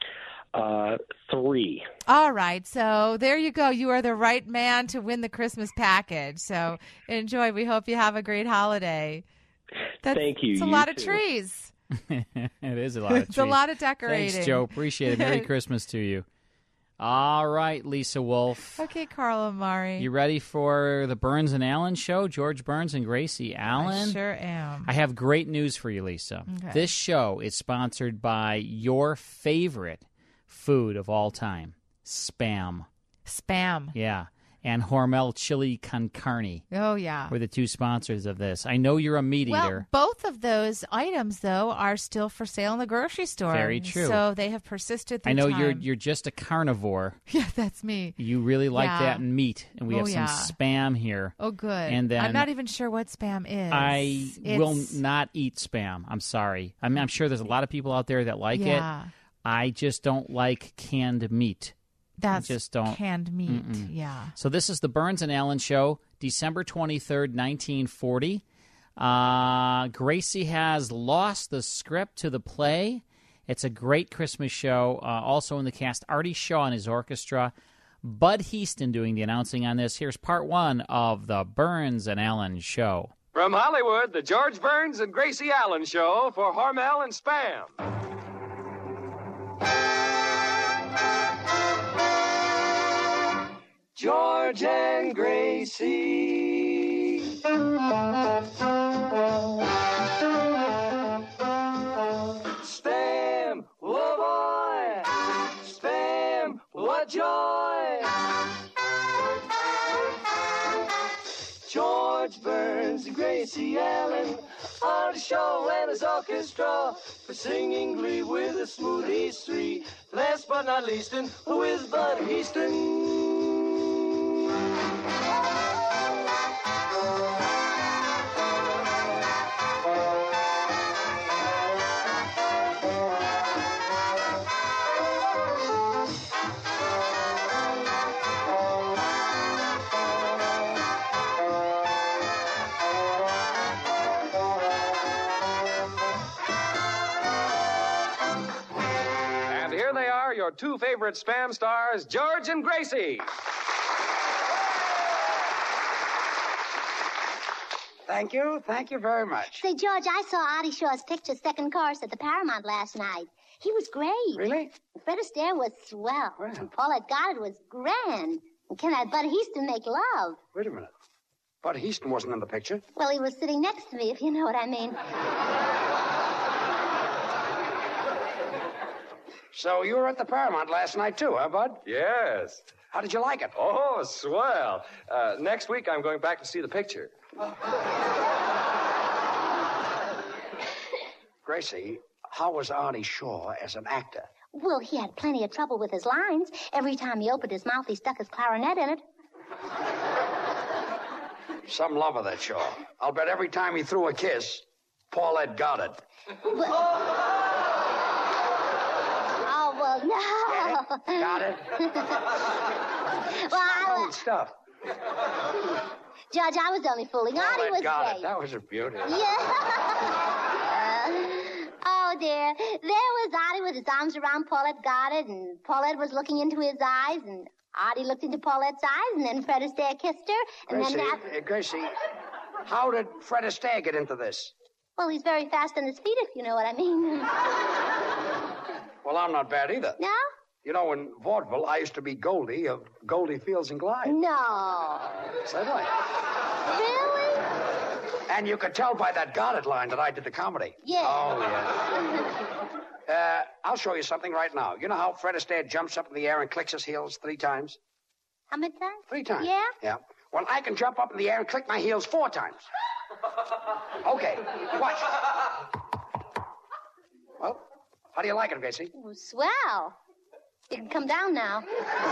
Uh, three. All right, so there you go. You are the right man to win the Christmas package. So enjoy. We hope you have a great holiday. That's, Thank you. It's a You lot of too. trees. It is a lot of trees. It's a lot of decorating. Thanks, Joe. Appreciate it. Merry Christmas to you. All right, Lisa Wolf. Okay, Carl Amari. You ready for the Burns and Allen show? George Burns and Gracie Allen? I sure am. I have great news for you, Lisa. Okay. This show is sponsored by your favorite food of all time, Spam. Spam. Yeah. And Hormel Chili Con Carne. Oh, yeah. Were the two sponsors of this. I know you're a meat Well, eater. both of those items, though, are still for sale in the grocery store. Very true. So they have persisted through I know time. you're you're just a carnivore. Yeah, that's me. You really like Yeah. that in meat, and we Oh, have some yeah. Spam here. Oh, good. And then I'm not even sure what Spam is. I It's- will not eat Spam. I'm sorry. I mean, I'm sure there's a lot of people out there that like Yeah. it. I just don't like canned meat. That's I just don't. canned meat. Mm-mm. Yeah. So this is the Burns and Allen Show, December twenty-third, nineteen forty. Uh, Gracie has lost the script to the play. It's a great Christmas show. Uh, also in the cast, Artie Shaw and his orchestra. Bud Heaston doing the announcing on this. Here's part one of the Burns and Allen Show. From Hollywood, the George Burns and Gracie Allen Show for Hormel and Spam. George and Gracie. Spam, oh boy. Spam, what joy. George Burns and Gracie Allen on the show and his orchestra for singing glee with the Smoothies three. Last but not least, and who is Bud Heaston? And here they are, your two favorite Spam stars, George and Gracie. Thank you. Thank you very much. Say, George, I saw Artie Shaw's picture second course at the Paramount last night. He was great. Really? Fred Astaire was swell. Well. And Paulette Goddard was grand. And can that Bud Heaston make love? Wait a minute. Bud Heaston wasn't in the picture. Well, he was sitting next to me, if you know what I mean. So you were at the Paramount last night, too, huh, Bud? Yes. How did you like it? Oh, swell. Uh, next week, I'm going back to see the picture. Gracie, how was Artie Shaw as an actor? Well, he had plenty of trouble with his lines. Every time he opened his mouth, he stuck his clarinet in it. Some love of that Shaw. I'll bet every time he threw a kiss, Paulette got it. Oh, well, no. Got it? Well, I Old stuff. Judge, I was only fooling. Artie Paulette was got great. it. That was a beauty. Yeah. Oh, dear. There was Artie with his arms around Paulette Goddard, and Paulette was looking into his eyes, and Artie looked into Paulette's eyes, and then Fred Astaire kissed her, and Gracie, then that... uh, Gracie, how did Fred Astaire get into this? Well, he's very fast on his feet, if you know what I mean. Well, I'm not bad either. No? You know, in vaudeville, I used to be Goldie of Goldie Fields and Glide. No. Said I. Really? And you could tell by that Goddard line that I did the comedy. Yeah. Oh, yeah. uh, I'll show you something right now. You know how Fred Astaire jumps up in the air and clicks his heels three times? How many times? Three times. Yeah? Yeah. Well, I can jump up in the air and click my heels four times. Okay, watch. Well, how do you like it, Gracie? Oh, swell. You can come down now.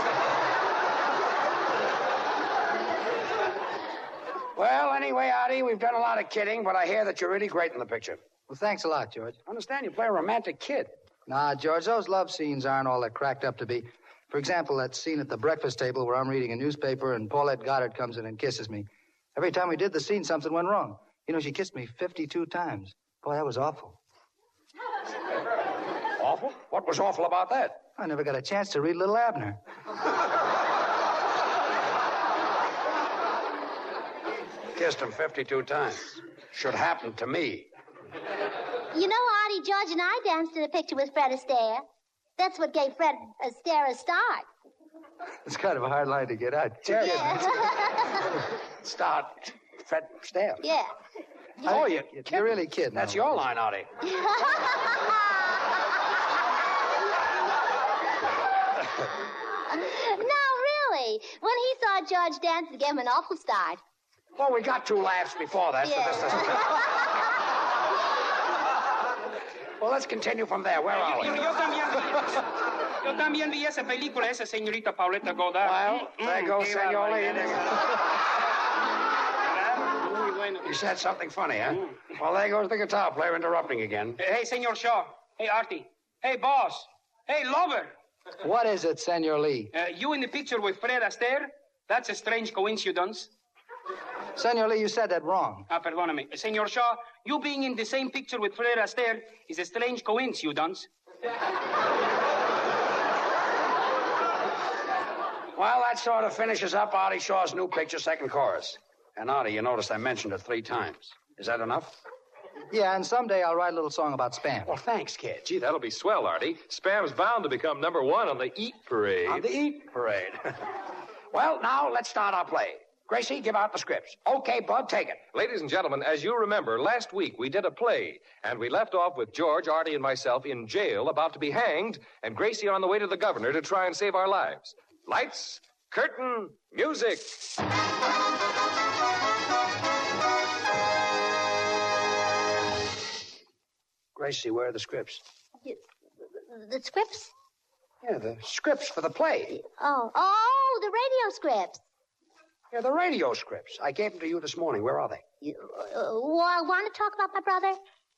Well, anyway, Artie, we've done a lot of kidding, but I hear that you're really great in the picture. Well, thanks a lot, George. I understand you play a romantic kid. Nah, George, those love scenes aren't all they're cracked up to be. For example, that scene at the breakfast table where I'm reading a newspaper and Paulette Goddard comes in and kisses me. Every time we did the scene, something went wrong. You know, she kissed me fifty-two times. Boy, that was awful. Awful? What What was awful about that? I never got a chance to read Little Abner. Kissed him fifty-two times. Should happen to me. You know, Artie, George and I danced in a picture with Fred Astaire. That's what gave Fred Astaire a start. It's kind of a hard line to get out. Yeah. Start Fred Astaire. Yeah. Oh, you, You're really kidding. That's your line, Artie. No, really. When he saw George dance, it gave him an awful start. Well, we got two laughs before that, Yeah. so this doesn't... Well, let's continue from there. Where are we? Yo, yo también, yo también vi esa película, esa señorita Pauleta Goddard. Well, there goes Senor Lee. Muy bueno. You said something funny, huh? Well, there goes the guitar player interrupting again. Hey, Senor Shaw. Hey, Artie. Hey, boss. Hey, lover. What is it, Senor Lee? Uh, you in the picture with Fred Astaire? That's a strange coincidence. Senor Lee, you said that wrong. Ah, perdóname. Senor Shaw, you being in the same picture with Fred Astaire is a strange coincidence. Well, that sort of finishes up Artie Shaw's new picture, second chorus. And Artie, you noticed I mentioned it three times. Is that enough? Yeah, and someday I'll write a little song about Spam. Well, thanks, kid. Gee, that'll be swell, Artie. Spam's bound to become number one on the Eat Parade. On the Eat Parade. Well, now let's start our play. Gracie, give out the scripts. Okay, Bud, take it. Ladies and gentlemen, as you remember, last week we did a play, and we left off with George, Artie, and myself in jail about to be hanged, and Gracie on the way to the governor to try and save our lives. Lights, curtain, music. Gracie, where are the scripts? You, the scripts? Yeah, the scripts for the play. Oh, oh, the radio scripts. Yeah, the radio scripts. I gave them to you this morning. Where are they? You uh, want to talk about my brother?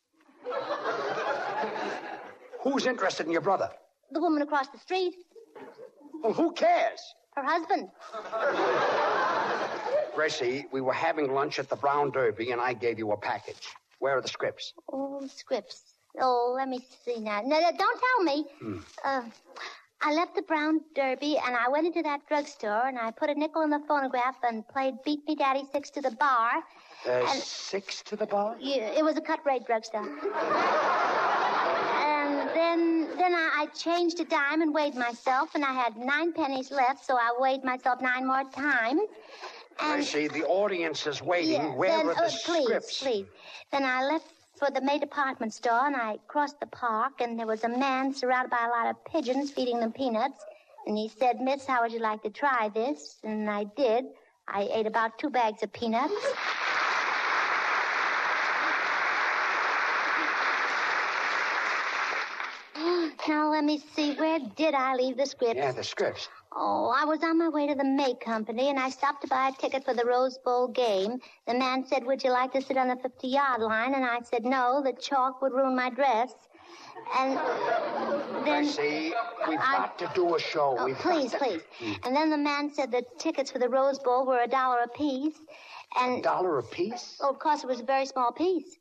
Who's interested in your brother? The woman across the street. Well, who cares? Her husband. Gracie, we were having lunch at the Brown Derby, and I gave you a package. Where are the scripts? Oh, scripts. Oh, let me see now. No, no, don't tell me. Hmm. Uh, I left the Brown Derby, and I went into that drugstore, and I put a nickel in the phonograph and played Beat Me Daddy Six to the bar. Uh, and six to the bar? Yeah, it was a cut-rate drugstore. And then then I, I changed a dime and weighed myself, and I had nine pennies left, so I weighed myself nine more times. And Gracie, the audience is waiting. yeah, Where then, are the uh, please, scripts? please. Then I left for the May department store, and I crossed the park, and there was a man surrounded by a lot of pigeons feeding them peanuts. And he said, Miss, how would you like to try this? And I did. I ate about two bags of peanuts. Now, let me see. Where did I leave the scripts? Yeah, the scripts. Oh, I was on my way to the May Company, and I stopped to buy a ticket for the Rose Bowl game. The man said, would you like to sit on the fifty-yard line? And I said, no, the chalk would ruin my dress. And then... Gracie, we've I- got to do a show. Oh, We've please, got to... please. And then the man said the tickets for the Rose Bowl were a dollar apiece. And... A dollar apiece? Oh, of course, it was a very small piece.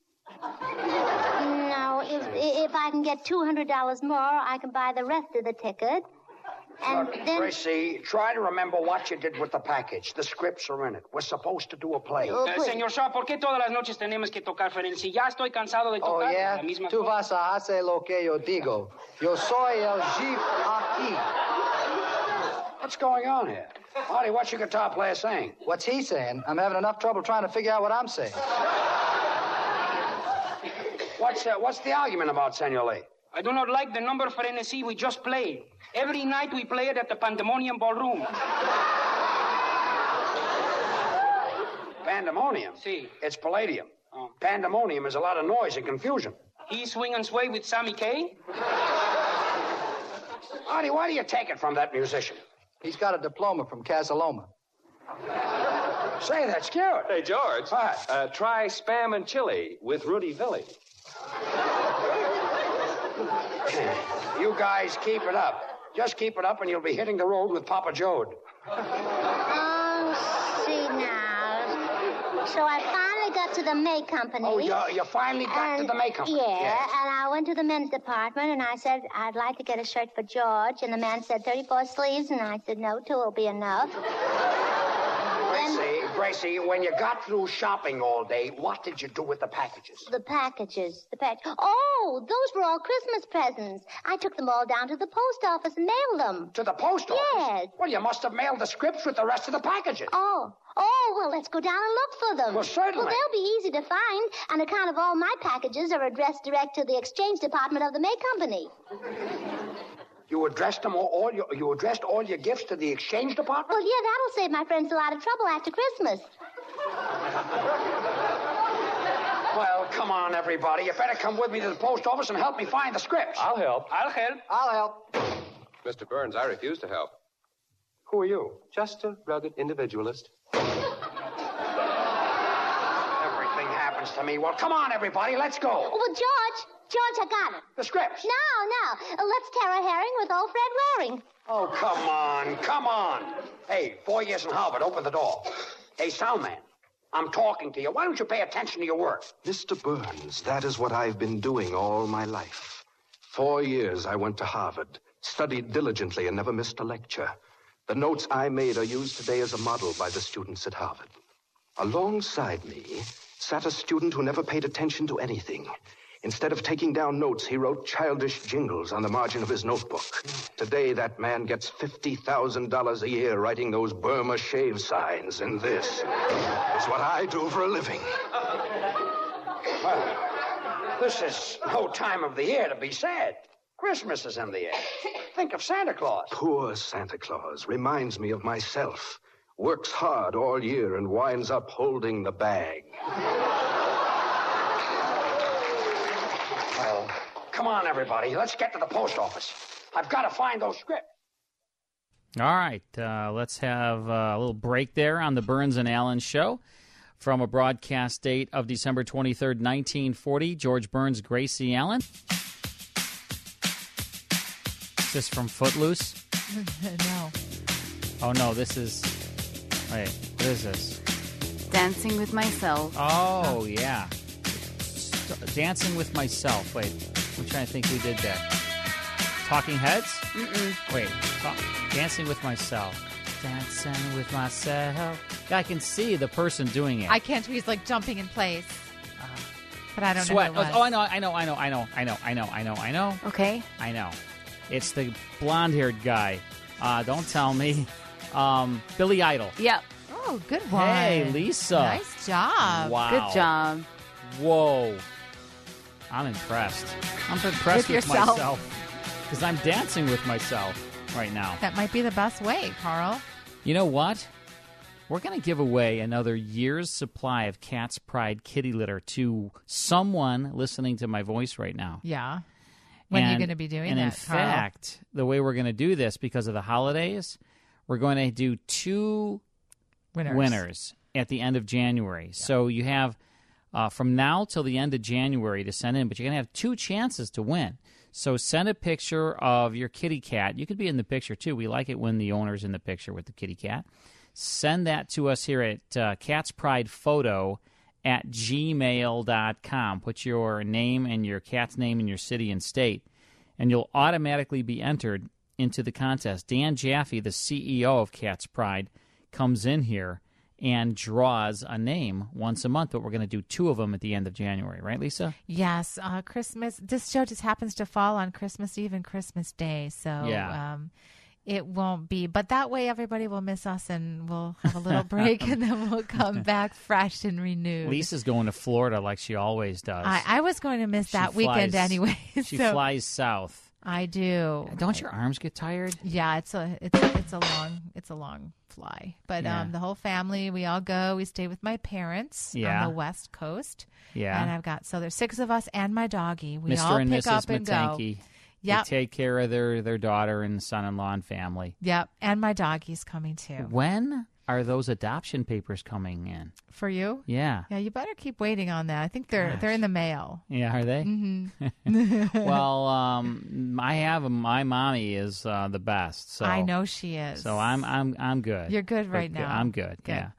Now, if if I can get two hundred dollars more, I can buy the rest of the ticket. And Look, then... Gracie, try to remember what you did with the package. The scripts are in it. We're supposed to do a play. Oh, Eh, señor Shaw, ¿por qué todas las noches tenemos que tocar, Feren? Si ya estoy cansado de Oh, tocar yeah? la misma Tú cosa. vas a hacer lo que yo digo. Yo soy el jeep aquí. What's going on here? Artie, what's your guitar player saying? What's he saying? I'm having enough trouble trying to figure out what I'm saying. What's uh, what's the argument about, Senor Lee? I do not like the number for N S C we just played. Every night we play it at the Pandemonium Ballroom. Pandemonium? See. It's Palladium. Pandemonium is a lot of noise and confusion. He swing and sway with Sammy Kaye? Artie, why do you take it from that musician? He's got a diploma from Casaloma. Say, that's cute. Hey, George. Uh, try Spam and Chili with Rudy Villi. You guys keep it up. Just keep it up and you'll be hitting the road with Papa Jode. Oh, see now. So I finally got got to the May Company. Oh, you, you finally got and, to the May Company. Yeah, Yes. and I went to the men's department, and I said, I'd like to get a shirt for George. And the man said, thirty-four sleeves, and I said, no, two will be enough. Gracie, Gracie, when you got through shopping all day, what did you do with the packages? The packages. The pack. Oh, those were all Christmas presents. I took them all down to the post office and mailed them. To the post office? Yes. Well, you must have mailed the scripts with the rest of the packages. Oh. Oh, well, let's go down and look for them. Well, certainly. Well, they'll be easy to find. On account of all my packages are addressed direct to the exchange department of the May Company. You addressed them all, all your, you addressed all your gifts to the exchange department? Well, yeah, that'll save my friends a lot of trouble after Christmas. Well, come on, everybody. You better come with me to the post office and help me find the scripts. I'll help. I'll help. I'll help. Mister Burns, I refuse to help. Who are you? Just a rugged individualist. Everything happens to me. Well, come on, everybody. Let's go. Oh, well, George. George, I got it. The scripts? No, no. Uh, let's tear a herring with old Fred Waring. Oh, come on. Come on. Hey, four years in Harvard. Open the door. Hey, soundman. I'm talking to you. Why don't you pay attention to your work? Mister Burns, that is what I've been doing all my life. Four years I went to Harvard, studied diligently, and never missed a lecture. The notes I made are used today as a model by the students at Harvard. Alongside me sat a student who never paid attention to anything. Instead of taking down notes, he wrote childish jingles on the margin of his notebook. Today, that man gets fifty thousand dollars a year writing those Burma shave signs, and this is what I do for a living. Well, this is no time of the year to be sad. Christmas is in the air. Think of Santa Claus. Poor Santa Claus reminds me of myself. Works hard all year and winds up holding the bag. Well, come on, everybody. Let's get to the post office. I've got to find those scripts. All right, uh, let's have a little break there on the Burns and Allen show from a broadcast date of December twenty-third, nineteen forty. George Burns, Gracie Allen. Is this from Footloose? No. Oh, no, this is... Wait, what is this? Dancing with Myself. Oh, yeah. Dancing with Myself. Wait, I'm trying to think who did that. Talking Heads? Mm-mm. Wait, talk, Dancing with Myself. Dancing with Myself. Yeah, I can see the person doing it. I can't. He's like jumping in place. Uh, but I don't Sweat. know. Who it was. Oh, I know, I know, I know, I know, I know, I know, I know, I know. Okay. I know. It's the blonde-haired guy. Uh, don't tell me. Um, Billy Idol. Yep. Oh, good one. Hey, Lisa. Nice job. Wow. Good job. Whoa. I'm impressed. I'm impressed With with, yourself. myself. Because I'm dancing with myself right now. That might be the best way, Carl. You know what? We're going to give away another year's supply of Cat's Pride kitty litter to someone listening to my voice right now. Yeah. When are you And- going to be doing and that, in Carl? fact, the way we're going to do this, because of the holidays, we're going to do two Winners. winners at the end of January. So you have uh, from now till the end of January to send in, but you're going to have two chances to win. So send a picture of your kitty cat. You could be in the picture, too. We like it when the owner's in the picture with the kitty cat. Send that to us here at uh, Cat's Pride Photo at gmail dot com. Put your name and your cat's name and your city and state, and you'll automatically be entered into the contest. Dan Jaffe, the C E O of Cat's Pride, comes in here and draws a name once a month, but we're going to do two of them at the end of January. Right, Lisa? Yes. Uh, Christmas. This show just happens to fall on Christmas Eve and Christmas Day. So Yeah. um, it won't be. But that way everybody will miss us and we'll have a little break and then we'll come back fresh and renewed. Lisa's going to Florida like she always does. I, I was going to miss She that weekend flies- anyway. She so flies south. I do. Don't your arms get tired? Yeah, it's a it's a, it's a long it's a long fly. But Yeah. um, the whole family, we all go. We stay with my parents Yeah. on the West Coast. Yeah. And I've got so there's six of us and my doggy. We Mister all and pick Missus up and go. Matanke. Yep. They take care of their, their daughter and son-in-law and family. Yep. And my doggy's coming too. When are those adoption papers coming in? For you? Yeah. Yeah, you better keep waiting on that. I think they're Gosh. they're in the mail. Yeah, are they? Mm-hmm. Well, um, I have my mommy is uh, the best. So I know she is. So I'm I'm I'm good. You're good But right now. I'm good. Good. Yeah.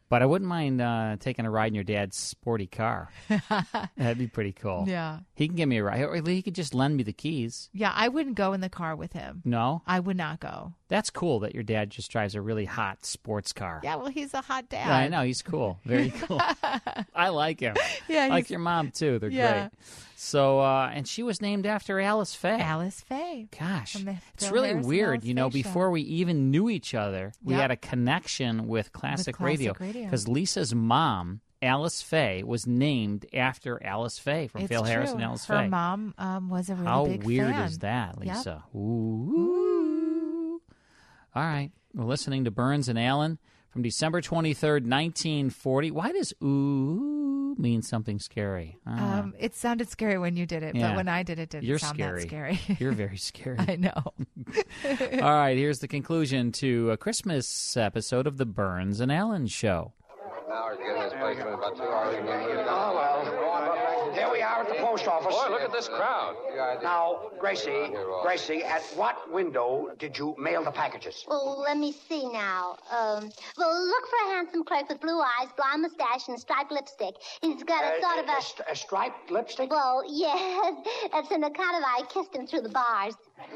But I wouldn't mind uh, taking a ride in your dad's sporty car. That'd be pretty cool. Yeah. He can give me a ride. Or he could just lend me the keys. Yeah, I wouldn't go in the car with him. No? I would not go. That's cool that your dad just drives a really hot sports car. Yeah, well, he's a hot dad. Yeah, I know. He's cool. Very cool. I like him. Yeah, I like he's- your mom, too. They're Yeah. great. So, uh, and she was named after Alice Faye. Alice Faye. Gosh. From the It's Phil really Harris and weird. Alice You know, Faye show. before we even knew each other, we Yep. had a connection with classic, Classic radio. radio. Because Lisa's mom, Alice Faye, was named after Alice Faye from It's Phil Harris true. and Alice Her Faye. mom um, was a really How big weird fan. is that, Yep. Lisa? Ooh. All right. We're listening to Burns and Allen from December twenty-third, nineteen forty. Why does ooh mean something scary? Ah. Um, it sounded scary when you did it, Yeah. but when I did it, it didn't You're sound scary. that scary. You're very scary. I know. All right, here's the conclusion to a Christmas episode of the Burns and Allen Show. Hours to get in this place, but about two hours. Oh, well. Here we are at the post office. Boy, look at this crowd. Now, Gracie, Gracie, at what window did you mail the packages? Well, let me see now. Um, well, look for a handsome clerk with blue eyes, blonde mustache, and striped lipstick. He's got a Uh, sort of a, a... st- a striped lipstick? Well, yes. That's an account of I kissed him through the bars.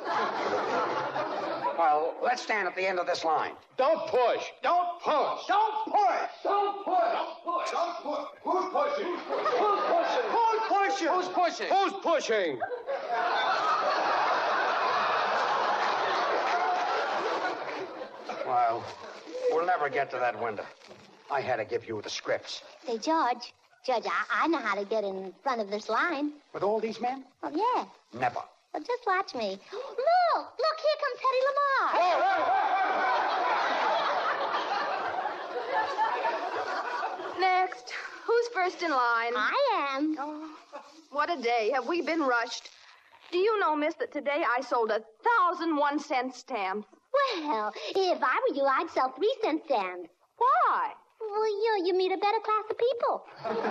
Well, let's stand at the end of this line. Don't push. Don't push. Don't push. Don't push. push. Don't push. Who's pushing? Who's pushing? Who's pushing? Who's pushing? Who's pushing? Well, we'll never get to that window. I had to give you the scripts. Say, George, George, I, I know how to get in front of this line. With all these men? Oh, yeah. Never. Well, just watch me. Look, look, here comes Teddy Lamar. Next. Who's first in line? I am. Oh, what a day. Have we been rushed? Do you know, miss, that today I sold a thousand one cent stamps? Well, if I were you, I'd sell three cent stamps. Why? Well, you, you meet a better class of people.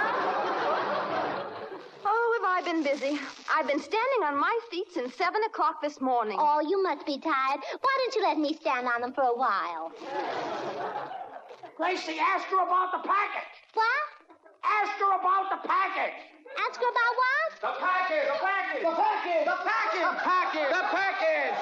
Oh, have I been busy? I've been standing on my feet since seven o'clock this morning. Oh, you must be tired. Why don't you let me stand on them for a while? Gracie, ask her about the package. What? Ask her about the package. Ask her about what? The package. The package. The package. The package. The package. The package.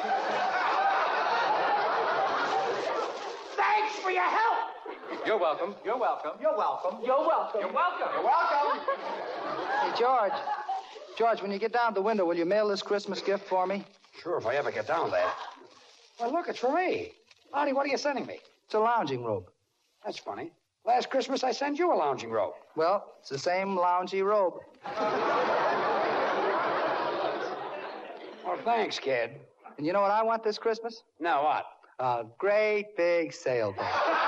Thanks for your help. You're welcome. You're welcome. You're welcome. You're welcome. You're welcome. You're welcome. Hey, George. George, when you get down to the window, will you mail this Christmas gift for me? Sure, if I ever get down there. Well, look, it's for me. Artie, what are you sending me? It's a lounging robe. That's funny. Last Christmas, I sent you a lounging robe. Well, it's the same loungy robe. Well, thanks, kid. And you know what I want this Christmas? Now what? A great big sailboat.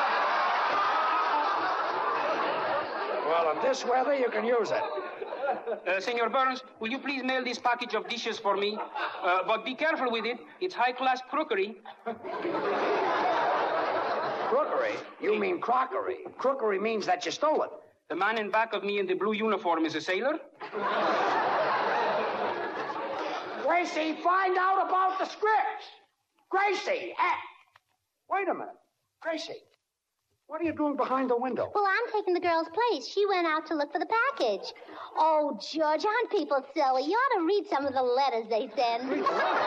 Well, in this weather, you can use it. Uh, Senor Burns, will you please mail this package of dishes for me? Uh, but be careful with it. It's high-class crookery. Crookery? You mean crockery. Crookery means that you stole it. The man in back of me in the blue uniform is a sailor? Gracie, find out about the scripts. Gracie, eh? Wait a minute. Gracie, what are you doing behind the window? Well, I'm taking the girl's place. She went out to look for the package. Oh, George, aren't people silly? You ought to read some of the letters they send. Oh,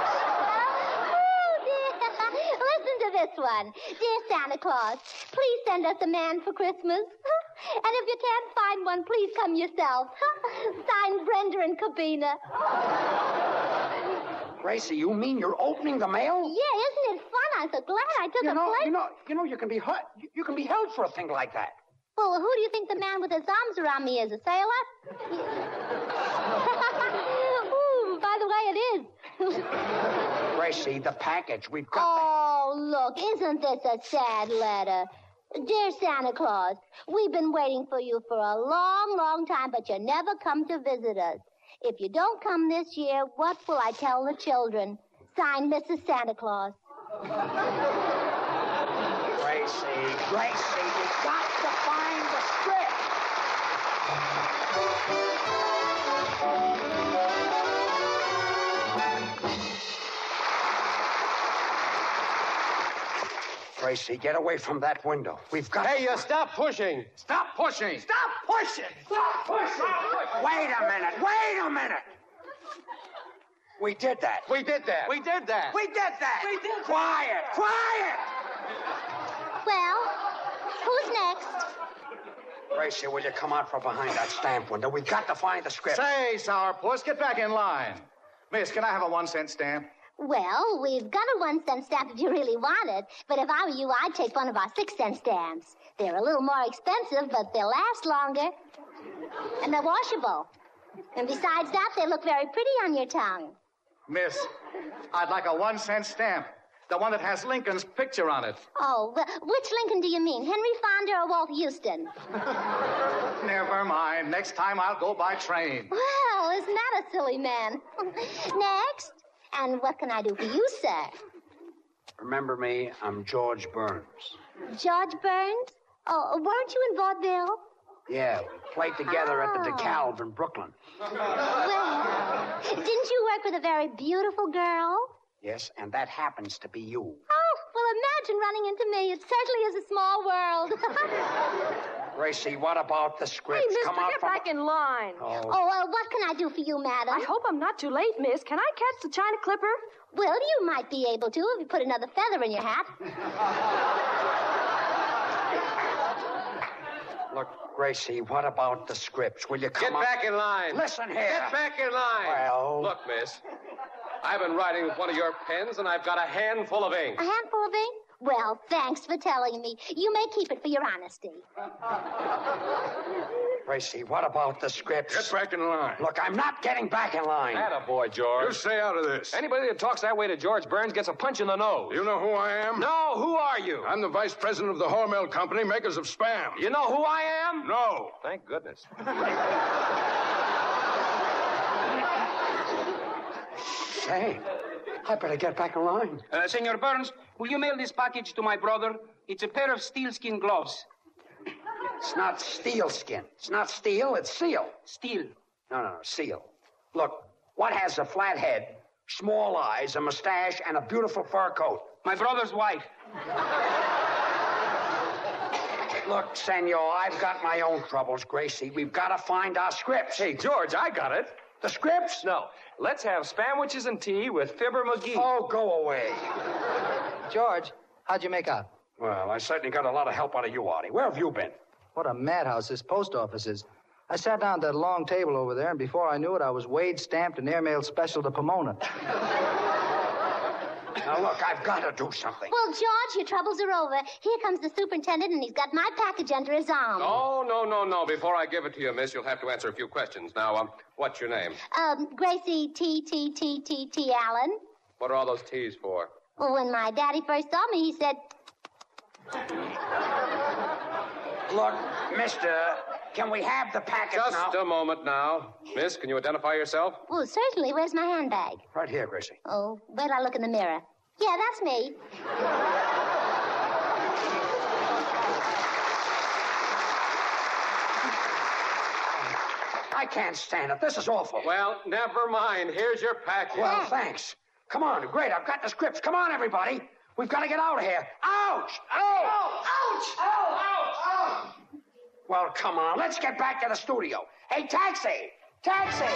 dear. Listen to this one. Dear Santa Claus, please send us a man for Christmas. And if you can't find one, please come yourself. Signed, Brenda and Cabina. Gracie, you mean you're opening the mail? Yeah, isn't it fun? I'm so glad I took You a know, place. you know, you know, you can be hurt. You can be held for a thing like that. Well, who do you think the man with his arms around me is? A sailor? Ooh, by the way, it is. Gracie, the package. We've got Oh, look, isn't this a sad letter? Dear Santa Claus, we've been waiting for you for a long, long time, but you never come to visit us. If you don't come this year, what will I tell the children? Signed, Missus Santa Claus. Gracie, Gracie, you've got to find the script. Gracie, get away from that window. We've got... Hey, you stop pushing. Stop pushing! Stop pushing! Stop pushing! Wait a minute! Wait a minute! We did that. We did that. We did that. We did that. We did that. Quiet! Quiet! Well, who's next? Gracie, will you come out from behind that stamp window? We've got to find the script. Say, Sourpuss, get back in line. Miss, can I have a one-cent stamp? Well, we've got a one-cent stamp if you really want it. But if I were you, I'd take one of our six-cent stamps. They're a little more expensive, but they'll last longer. And they're washable. And besides that, they look very pretty on your tongue. Miss, I'd like a one-cent stamp. The one that has Lincoln's picture on it. Oh, well, which Lincoln do you mean, Henry Fonda or Walt Houston? Never mind. Next time I'll go by train. Well, isn't that a silly man? Next. And what can I do for you, sir? Remember me, I'm George Burns. George Burns? Oh, weren't you in vaudeville? Yeah, we played together at the DeKalb in Brooklyn. Well, didn't you work with a very beautiful girl? Yes, and that happens to be you. Oh, well, imagine running into me. It certainly is a small world. Gracie, what about the scripts? Hey, mister, Come out get from... back in line. Oh. Oh, well, what can I do for you, madam? I hope I'm not too late, miss. Can I catch the China Clipper? Well, you might be able to if you put another feather in your hat. Look, Gracie, what about the scripts? Will you come Get up... back in line. Listen here. Get back in line. Well... Look, miss, I've been writing with one of your pens, and I've got a handful of ink. A handful of ink? Well, thanks for telling me. You may keep it for your honesty. Gracie, what about the scripts? Get back in line. Look, I'm not getting back in line. Attaboy, George. You stay out of this. Anybody that talks that way to George Burns gets a punch in the nose. You know who I am? No, who are you? I'm the vice president of the Hormel Company, makers of Spam. You know who I am? No. Thank goodness. Say, I better get back in line. Uh, Senor Burns, will you mail this package to my brother? It's a pair of sealskin gloves. It's not steel skin. It's not steel, it's seal. Steel. No, no, no, seal. Look, what has a flat head, small eyes, a mustache, and a beautiful fur coat? My brother's wife. Look, senor, I've got my own troubles, Gracie. We've got to find our scripts. Hey, George, I got it. The scripts? No. Let's have spamwiches and tea with Fibber McGee. Oh, go away. George, how'd you make out? Well, I certainly got a lot of help out of you, Artie. Where have you been? What a madhouse this post office is. I sat down at that long table over there, and before I knew it, I was weighed, stamped, and airmailed special to Pomona. Now, look, I've got to do something. Well, George, your troubles are over. Here comes the superintendent, and he's got my package under his arm. No, no, no, no. Before I give it to you, miss, you'll have to answer a few questions. Now, um, what's your name? Um, Gracie T. T. T. T. T. Allen. What are all those T's for? Well, when my daddy first saw me, he said... Look, mister, can we have the package Just now? a moment now. Miss, can you identify yourself? Well, certainly. Where's my handbag? Right here, Gracie. Oh, wait till I look in the mirror. Yeah, that's me. I can't stand it. This is awful. Well, never mind. Here's your package. Well, thanks. Come on. Great. I've got the scripts. Come on, everybody. We've got to get out of here. Ouch! Ouch! Ouch! Ouch! Ouch! Well, come on. Let's get back to the studio. Hey, taxi! Taxi!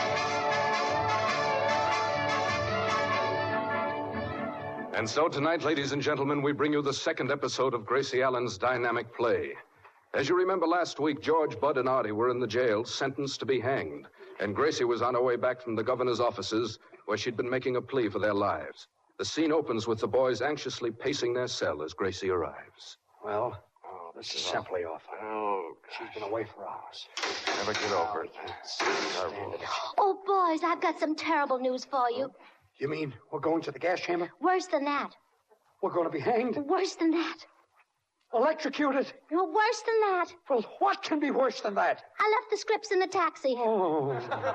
And so tonight, ladies and gentlemen, we bring you the second episode of Gracie Allen's dynamic play. As you remember last week, George, Bud, and Artie were in the jail, sentenced to be hanged. And Gracie was on her way back from the governor's offices, where she'd been making a plea for their lives. The scene opens with the boys anxiously pacing their cell as Gracie arrives. Well, oh, this is simply awful. Oh, she's been away for hours. Never get over it. Oh, boys, I've got some terrible news for you. You mean we're going to the gas chamber? Worse than that. We're going to be hanged? Worse than that. Electrocuted? No, worse than that. Well, what can be worse than that? I left the scripts in the taxi. Oh.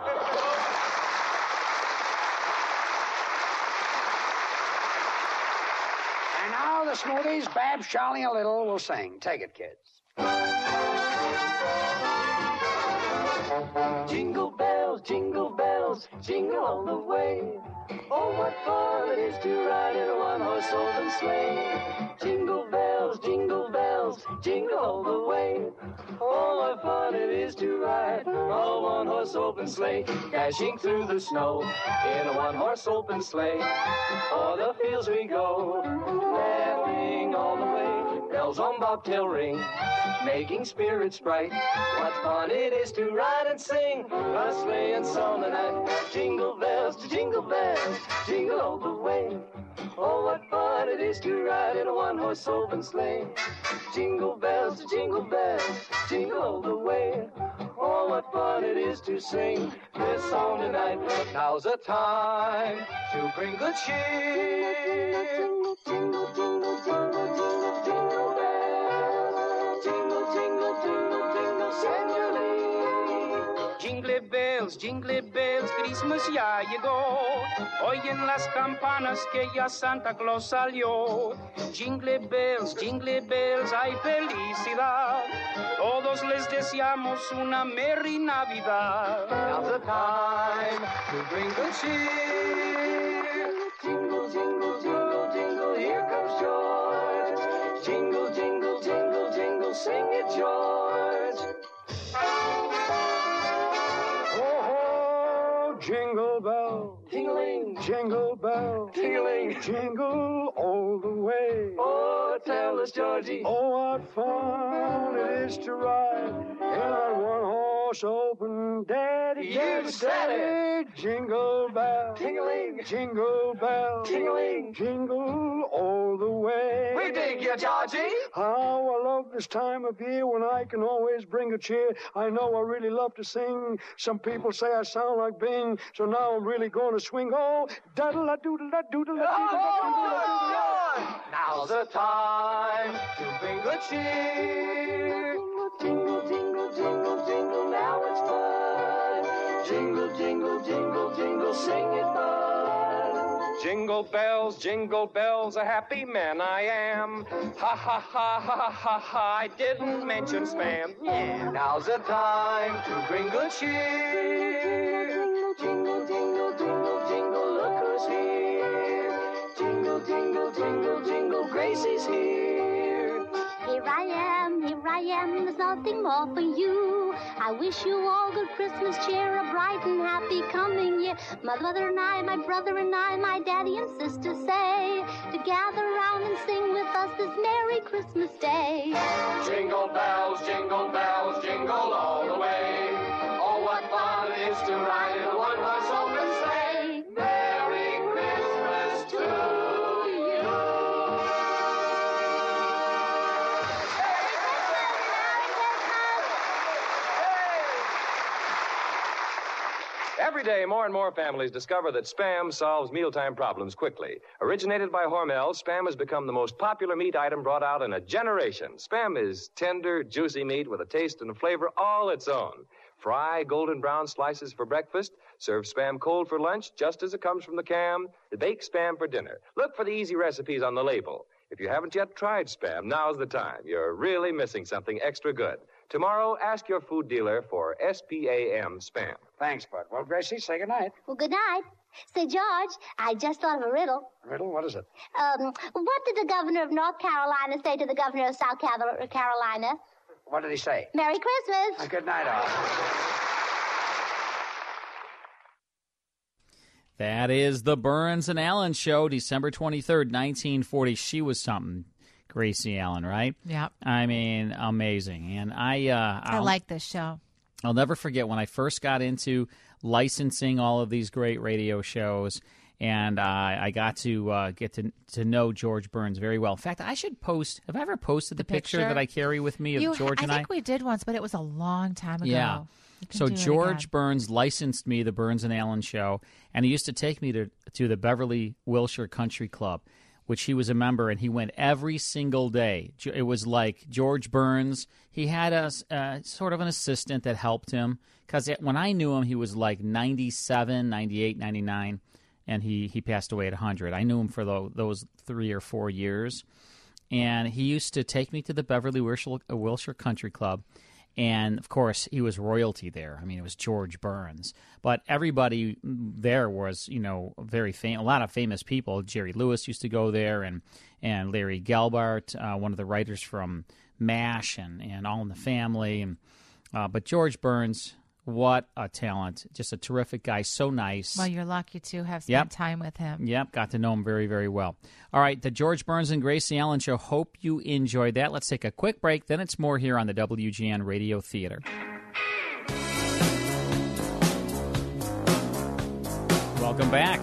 And now the Smoothies, Babs, Charlie, and Little will sing. Take it, kids. Jingle bells, jingle bells, bells, jingle all the way. Oh, what fun it is to ride in a one-horse open sleigh. Jingle bells, jingle bells, jingle all the way. Oh, what fun it is to ride on a one-horse open sleigh. Dashing through the snow in a one-horse open sleigh. O'er the fields we go, laughing all the way. Bells on bobtail ring, making spirits bright. What fun it is to ride and sing on a sleighing song tonight. Jingle bells, jingle bells, jingle all the way. Oh, what fun it is to ride in a one-horse open sleigh. Jingle bells, jingle bells, jingle all the way. Oh, what fun it is to sing this song tonight. Now's the time to bring good cheer. Jingle, jingle, jingle, jingle, jingle, jingle bells. Jingle, jingle, jingle, jingle, Senor. Jingle bells, jingle bells, Christmas ya llegó. Oyen las campanas que ya Santa Claus salió. Jingle bells, jingle bells, hay felicidad. Todos les deseamos una merry Navidad. Now's the time to bring good cheer. Jingle, jingle, jingle, jingle, here comes George. Jingle, jingle, jingle, jingle, sing it, George. Jingle bell, tingling, jingle bell, tingling, jingle all the way. Oh, tell us, Georgie. Oh, what fun it is to ride in that one-horse open daddy. You said it. Jingle bell, tingling, jingle bell, tingling, jingle all the way. We dig you, Georgie. How I love this time of year when I can always bring a cheer. I know I really love to sing. Some people say I sound like Bing, so now I'm really going to swing. Oh, daddle-a-doodle-a-doodle-a-doodle-a-doodle-a. Now's the time to bring good cheer. Jingle, jingle, jingle, jingle, now it's fun. Jingle, jingle, jingle, jingle, sing it, bud. Jingle bells, jingle bells, a happy man I am. Ha ha ha ha ha ha, I didn't mention spam. Yeah. Now's the time to bring good cheer. Jingle, jingle, jingle, jingle, look who's here. Jingle, jingle, jingle, jingle, Gracie's here. Here I am, here I am, there's nothing more for you. I wish you all good Christmas cheer, a bright and happy coming year. My mother and I, my brother and I, my daddy and sister say to gather around and sing with us this Merry Christmas Day. Jingle bells, jingle bells, jingle all the way. Oh, what fun it is to ride in a one-horse open sleigh. Merry Christmas to you. Every day, more and more families discover that Spam solves mealtime problems quickly. Originated by Hormel, Spam has become the most popular meat item brought out in a generation. Spam is tender, juicy meat with a taste and a flavor all its own. Fry golden brown slices for breakfast. Serve Spam cold for lunch, just as it comes from the can. Bake Spam for dinner. Look for the easy recipes on the label. If you haven't yet tried Spam, now's the time. You're really missing something extra good. Tomorrow, ask your food dealer for S P A M Spam. Thanks, Bud. Well, Gracie, say goodnight. Well, good night. Say, George, I just thought of a riddle. Riddle? What is it? Um, what did the governor of North Carolina say to the governor of South Carolina? What did he say? Merry Christmas. Uh, good night, all. That is the Burns and Allen Show, December twenty-third, nineteen forty. She was something, Gracie Allen, right? Yeah. I mean, amazing. And I... Uh, I like this show. I'll never forget when I first got into licensing all of these great radio shows, and uh, I got to uh, get to to know George Burns very well. In fact, I should post... Have I ever posted the, the picture? picture that I carry with me of you, George and I? I think we did once, but it was a long time ago. Yeah. So George Burns licensed me the Burns and Allen Show, and he used to take me to to the Beverly Wilshire Country Club, which he was a member, and he went every single day. It was like George Burns. He had a uh, sort of an assistant that helped him, because when I knew him, he was like ninety-seven, ninety-eight, ninety-nine, and he, he passed away at one hundred. I knew him for the, those three or four years, and he used to take me to the Beverly Wilshire, Wilshire Country Club, And, of course, he was royalty there. I mean, it was George Burns. But everybody there was, you know, very fam- a lot of famous people. Jerry Lewis used to go there, and, and Larry Gelbart, uh, one of the writers from MASH and, and All in the Family. And uh, But George Burns, what a talent. Just a terrific guy, so nice. Well, you're lucky to have spent Yep. time with him. Yep, got to know him very, very well. All right, the George Burns and Gracie Allen Show. Hope you enjoyed that. Let's take a quick break. Then it's more here on the W G N Radio Theater. Welcome back.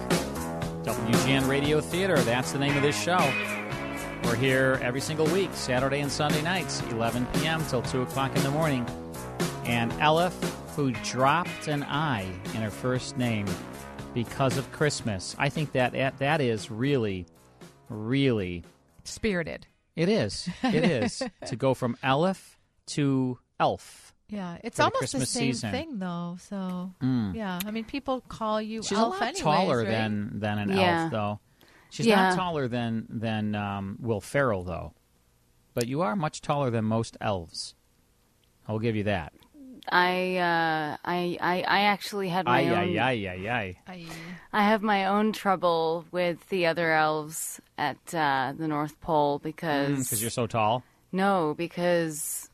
W G N Radio Theater. That's the name of this show. We're here every single week, Saturday and Sunday nights, eleven p.m. till two o'clock in the morning. And Elif, who dropped an I in her first name because of Christmas. I think that that is really, really... Spirited. It is. It is. To go from Elif to Elf. Yeah, it's for the almost the Christmas same season. thing, though. So, Mm. yeah. I mean, people call you She's Elf a lot anyways, taller right? than, than an Yeah. elf, though. She's Yeah. not taller than, than um, Will Ferrell, though. But you are much taller than most elves. I'll give you that. I, uh, I, I, I actually had my Ay, own. ay, ay, ay, ay. I have my own trouble with the other elves at uh, the North Pole because Because you're so tall? no, because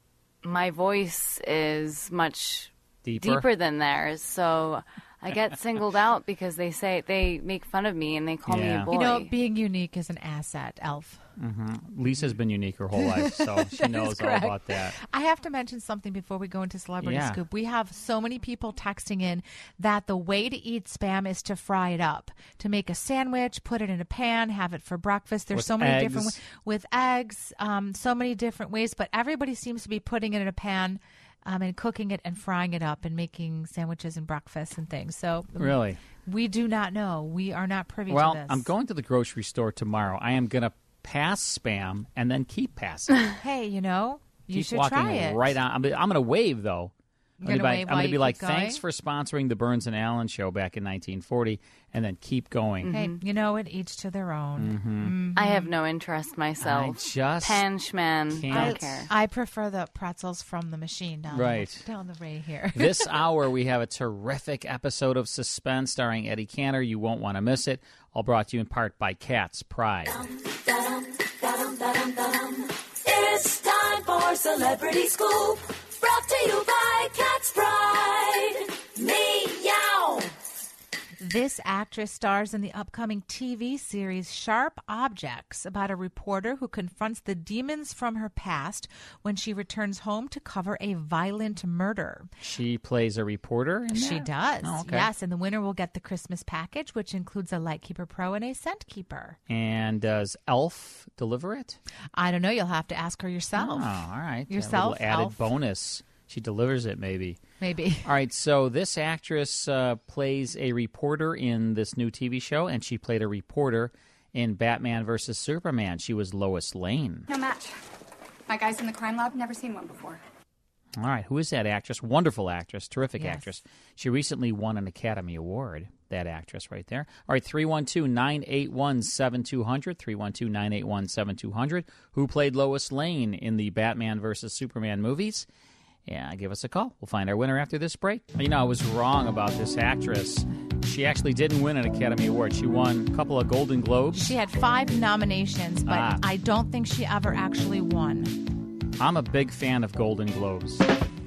my voice is much Deeper? deeper than theirs. So I get singled out because they say they make fun of me and they call me Yeah. a boy. You know, being unique is an asset, Elf. Mm-hmm. Lisa's been unique her whole life, so she That knows is all correct. about that. I have to mention something before we go into Celebrity Yeah. Scoop. We have so many people texting in that the way to eat Spam is to fry it up, to make a sandwich, put it in a pan, have it for breakfast. There's With so many eggs. different ways with eggs, um, so many different ways. But everybody seems to be putting it in a pan um, and cooking it and frying it up and making sandwiches and breakfast and things. So Really? we do not know. We are not privy Well, to this. I'm going to the grocery store tomorrow. I am going to pass Spam and then keep passing. Hey, you know, you keep should walking try it. right on. I'm, I'm going to wave, though. You're I'm gonna gonna wave be, I'm while gonna you be like, keep going? thanks for sponsoring the Burns and Allen show back in nineteen forty, and then keep going. Hey, you know what? Each to their own. Mhm. I have no interest myself. I just Pan schman. can't. I I, don't care. I prefer the pretzels from the machine down, Right. down the way here. This hour, we have a terrific episode of Suspense starring Eddie Cantor. You won't want to miss it. All brought to you in part by Cat's Pride. It's time for Celebrity Scoop. Brought to you by Cat's Pride. Meow. This actress stars in the upcoming T V series Sharp Objects about a reporter who confronts the demons from her past when she returns home to cover a violent murder. She plays a reporter in She there? does. Oh, okay. Yes, and the winner will get the Christmas package, which includes a Lightkeeper Pro and a Scent Keeper. And does Elf deliver it? I don't know. You'll have to ask her yourself. Oh, all right. Yourself, A little added Elf. bonus. She delivers it, maybe. Maybe. All right, so this actress uh, plays a reporter in this new T V show, and she played a reporter in Batman versus Superman. She was Lois Lane. No match. My guy's in the crime lab, never seen one before. All right, who is that actress? Wonderful actress, terrific Yes. actress. She recently won an Academy Award, that actress right there. All right, three one two, nine eight one, seven two zero zero, three one two, nine eight one, seven two zero zero. Who played Lois Lane in the Batman versus Superman movies? Yeah, give us a call. We'll find our winner after this break. You know, I was wrong about this actress. She actually didn't win an Academy Award. She won a couple of Golden Globes. She had five nominations, but Ah. I don't think she ever actually won. I'm a big fan of Golden Globes.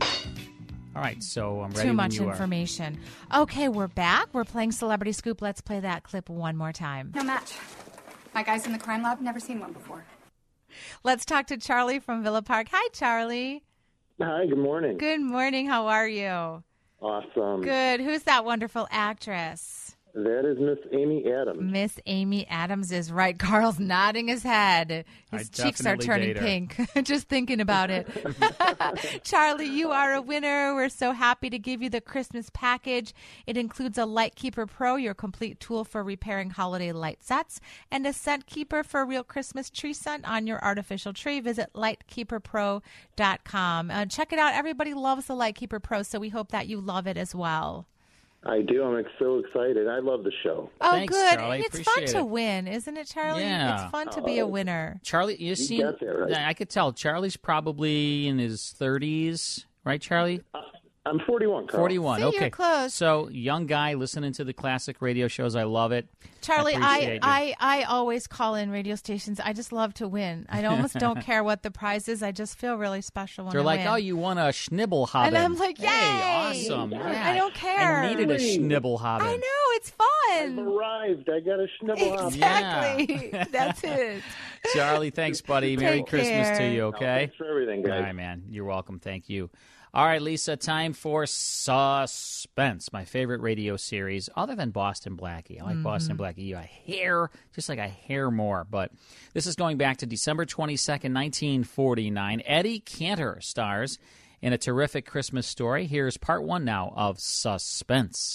All right, so I'm ready Too much when you are. information. Okay, we're back. We're playing Celebrity Scoop. Let's play that clip one more time. No match. My guy's in the crime lab, never seen one before. Let's talk to Charlie from Villa Park. Hi, Charlie. Hi, good morning. Good morning. How are you? Awesome. Good. Who's that wonderful actress? That is Miss Amy Adams. Miss Amy Adams is right. Carl's nodding his head. His I cheeks are definitely turning date her. pink just thinking about it. Charlie, you are a winner. We're so happy to give you the Christmas package. It includes a Lightkeeper Pro, your complete tool for repairing holiday light sets, and a Scent Keeper for real Christmas tree scent on your artificial tree. Visit light keeper pro dot com. Uh, check it out. Everybody loves the Lightkeeper Pro, so we hope that you love it as well. I do. I'm ex- so excited. I love the show. Oh, Thanks, good. Charlie. And it's Appreciate fun to it. win, isn't it, Charlie? Yeah. It's fun to be a winner. Charlie, you, You seem, got that right. I could tell. Charlie's probably in his thirties, right, Charlie? I'm forty-one, Carl. forty-one, See, okay. you're close. So, young guy listening to the classic radio shows. I love it. Charlie, I, I, appreciate you. I, I always call in radio stations. I just love to win. I almost don't care what the prize is. I just feel really special when They're I like, win. oh, you won a Schnibbelhobbin. And I'm like, yay! Hey, awesome. Yeah. I don't care. I needed a Schnibbelhobbin. I know, it's fun. I've arrived. I got a Schnibbelhobbin. Exactly. That's it. Charlie, thanks, buddy. Merry Take Christmas care. to you, Oh, okay? thanks for everything, guys. All right, man. You're welcome. Thank you. All right, Lisa, time for Suspense, my favorite radio series, other than Boston Blackie. I like Mm-hmm. Boston Blackie. I hair, just like I hair more. But this is going back to December twenty-second, nineteen forty-nine. Eddie Cantor stars in a terrific Christmas story. Here's part one now of Suspense.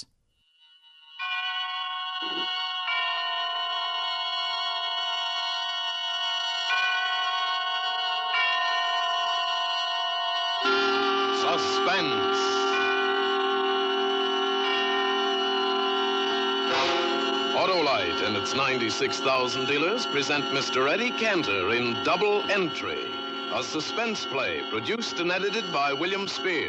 Suspense. Autolite and its ninety-six thousand dealers present Mister Eddie Cantor in Double Entry, a suspense play produced and edited by William Spear.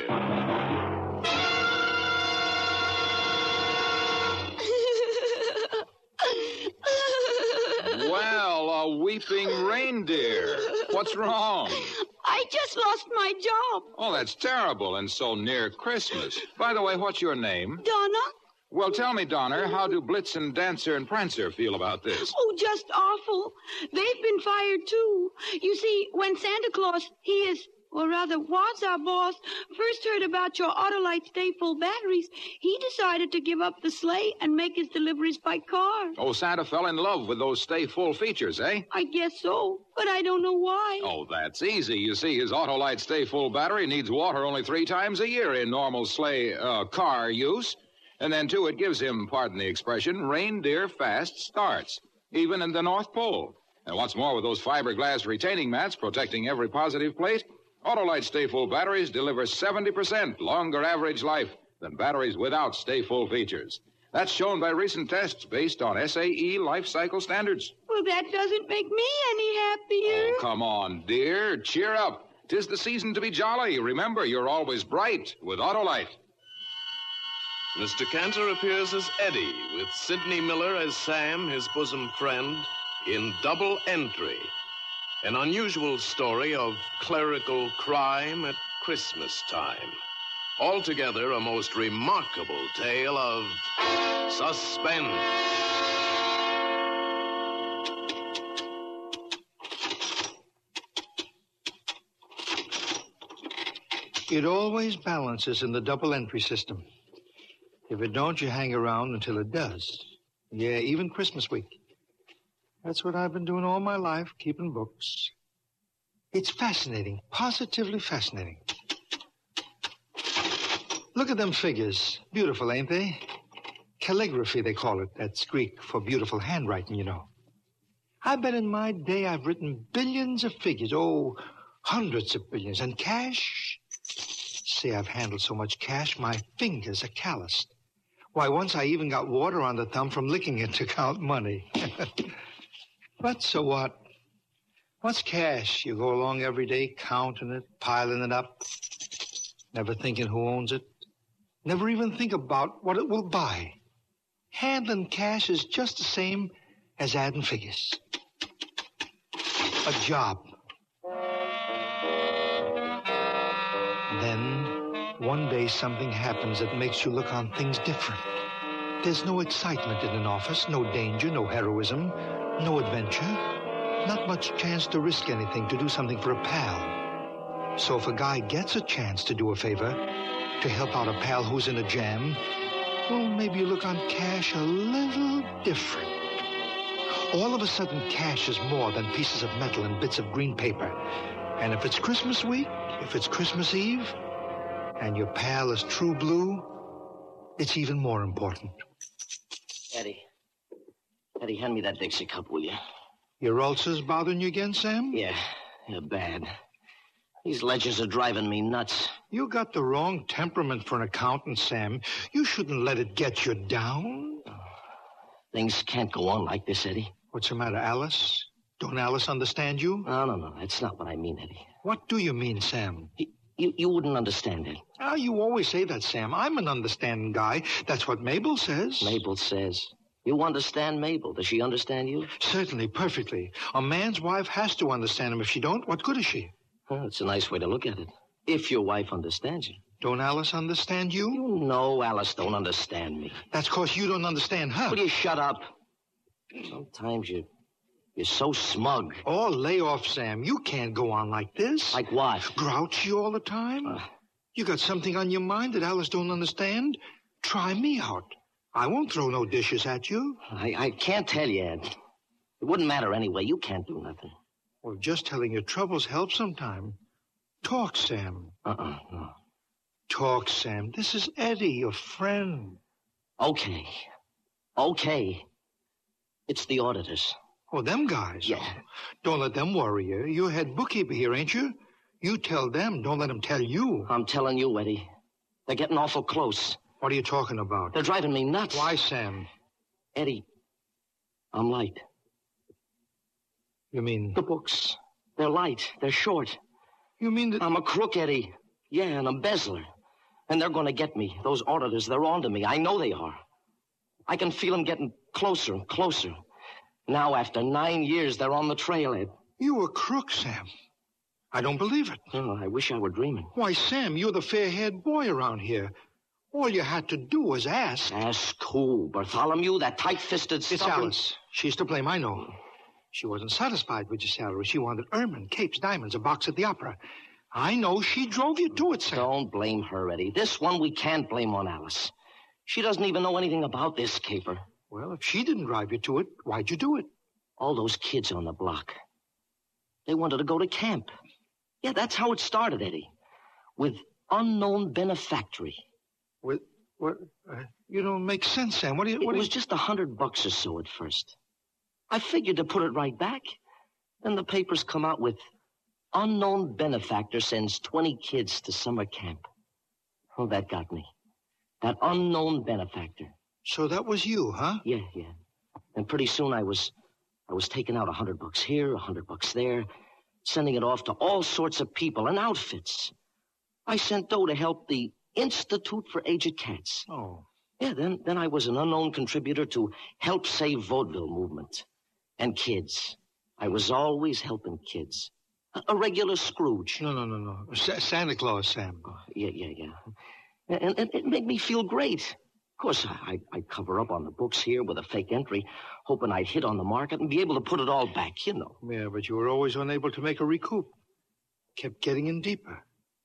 Well, a weeping reindeer. What's wrong? I just lost my job. Oh, that's terrible, and so near Christmas. By the way, what's your name? Donna? Well, tell me, Donner, how do Blitzen, Dancer, and Prancer feel about this? Oh, just awful. They've been fired, too. You see, when Santa Claus, he is, or rather was our boss, first heard about your Autolite Stay Full batteries, he decided to give up the sleigh and make his deliveries by car. Oh, Santa fell in love with those stay full features, eh? I guess so, but I don't know why. Oh, that's easy. You see, his Autolite Stay Full battery needs water only three times a year in normal sleigh uh, car use. And then, too, it gives him, pardon the expression, reindeer fast starts, even in the North Pole. And what's more, with those fiberglass retaining mats protecting every positive plate, Autolite Stay Full batteries deliver seventy percent longer average life than batteries without Stay Full features. That's shown by recent tests based on S A E life cycle standards. Well, that doesn't make me any happier. Oh, come on, dear. Cheer up. 'Tis the season to be jolly. Remember, you're always bright with Autolite. Mister Cantor appears as Eddie, with Sidney Miller as Sam, his bosom friend, in Double Entry, an unusual story of clerical crime at Christmas time. Altogether, a most remarkable tale of suspense. It always balances in the double entry system. If it don't, you hang around until it does. Yeah, even Christmas week. That's what I've been doing all my life, keeping books. It's fascinating, positively fascinating. Look at them figures. Beautiful, ain't they? Calligraphy, they call it. That's Greek for beautiful handwriting, you know. I bet in my day I've written billions of figures. Oh, hundreds of billions. And cash? Say, I've handled so much cash, my fingers are calloused. Why, once I even got water on the thumb from licking it to count money. But so what? What's cash? You go along every day counting it, piling it up, never thinking who owns it, never even think about what it will buy. Handling cash is just the same as adding figures. A job. Then, one day something happens that makes you look on things different. There's no excitement in an office, no danger, no heroism, no adventure. Not much chance to risk anything, to do something for a pal. So if a guy gets a chance to do a favor, to help out a pal who's in a jam, well, maybe you look on cash a little different. All of a sudden, cash is more than pieces of metal and bits of green paper. And if it's Christmas week, if it's Christmas Eve, and your pal is true blue, it's even more important. Eddie. Eddie, hand me that Dixie cup, will you? Your ulcers bothering you again, Sam? Yeah, yeah, bad. These ledgers are driving me nuts. You got the wrong temperament for an accountant, Sam. You shouldn't let it get you down. Things can't go on like this, Eddie. What's the matter, Alice? Don't Alice understand you? No, no, no. That's not what I mean, Eddie. What do you mean, Sam? You, you, you wouldn't understand it. Ah, you always say that, Sam. I'm an understanding guy. That's what Mabel says. Mabel says. You understand Mabel. Does she understand you? Certainly, perfectly. A man's wife has to understand him. If she don't, what good is she? Well, it's a nice way to look at it. If your wife understands you. Don't Alice understand you? You know Alice don't understand me. That's because you don't understand her. Will you shut up? Sometimes you, you're so smug. Oh, lay off, Sam. You can't go on like this. Like what? Grouchy all the time? Uh, you got something on your mind that Alice don't understand? Try me out. I won't throw no dishes at you. I, I can't tell you, Ed. It wouldn't matter anyway. You can't do nothing. Well, just telling your troubles helps sometime. Talk, Sam. Uh-uh, no. Talk, Sam. This is Eddie, your friend. Okay. Okay. It's the auditors. Oh, them guys? Yeah. Oh, don't let them worry you. You're head bookkeeper here, ain't you? You tell them. Don't let them tell you. I'm telling you, Eddie. They're getting awful close. What are you talking about? They're driving me nuts. Why, Sam? Eddie, I'm light. You mean? The books. They're light. They're short. You mean that... I'm a crook, Eddie. Yeah, an embezzler. And they're going to get me. Those auditors, they're on to me. I know they are. I can feel them getting closer and closer. Now, after nine years, they're on the trail, Ed. You a crook, Sam. I don't believe it. Oh, I wish I were dreaming. Why, Sam, you're the fair-haired boy around here. All you had to do was ask. Ask who? Bartholomew, that tight-fisted It's stubborn... Alice. She's to blame, I know. She wasn't satisfied with your salary. She wanted ermine, capes, diamonds, a box at the opera. I know she drove you to it, Sam. Don't blame her, Eddie. This one we can't blame on Alice. She doesn't even know anything about this caper. Well, if she didn't drive you to it, why'd you do it? All those kids on the block. They wanted to go to camp. Yeah, that's how it started, Eddie. With unknown benefactory. With what? Uh, you don't make sense, Sam. What do you? What it do was you... just a hundred bucks or so at first. I figured to put it right back. Then the papers come out with unknown benefactor sends twenty kids to summer camp. Oh, that got me. That unknown benefactor. So that was you, huh? Yeah, yeah. And pretty soon I was, I was taking out a hundred bucks here, a hundred bucks there, sending it off to all sorts of people and outfits. I sent dough to help the Institute for Aged Cats. Oh. Yeah, then, then I was an unknown contributor to Help Save Vaudeville movement. And kids. I was always helping kids. A, a regular Scrooge. No, no, no, no. Sa- Santa Claus, Sam. Oh, yeah, yeah, yeah. And, and it made me feel great. Of course, I, I'd cover up on the books here with a fake entry, hoping I'd hit on the market and be able to put it all back, you know. Yeah, but you were always unable to make a recoup. Kept getting in deeper.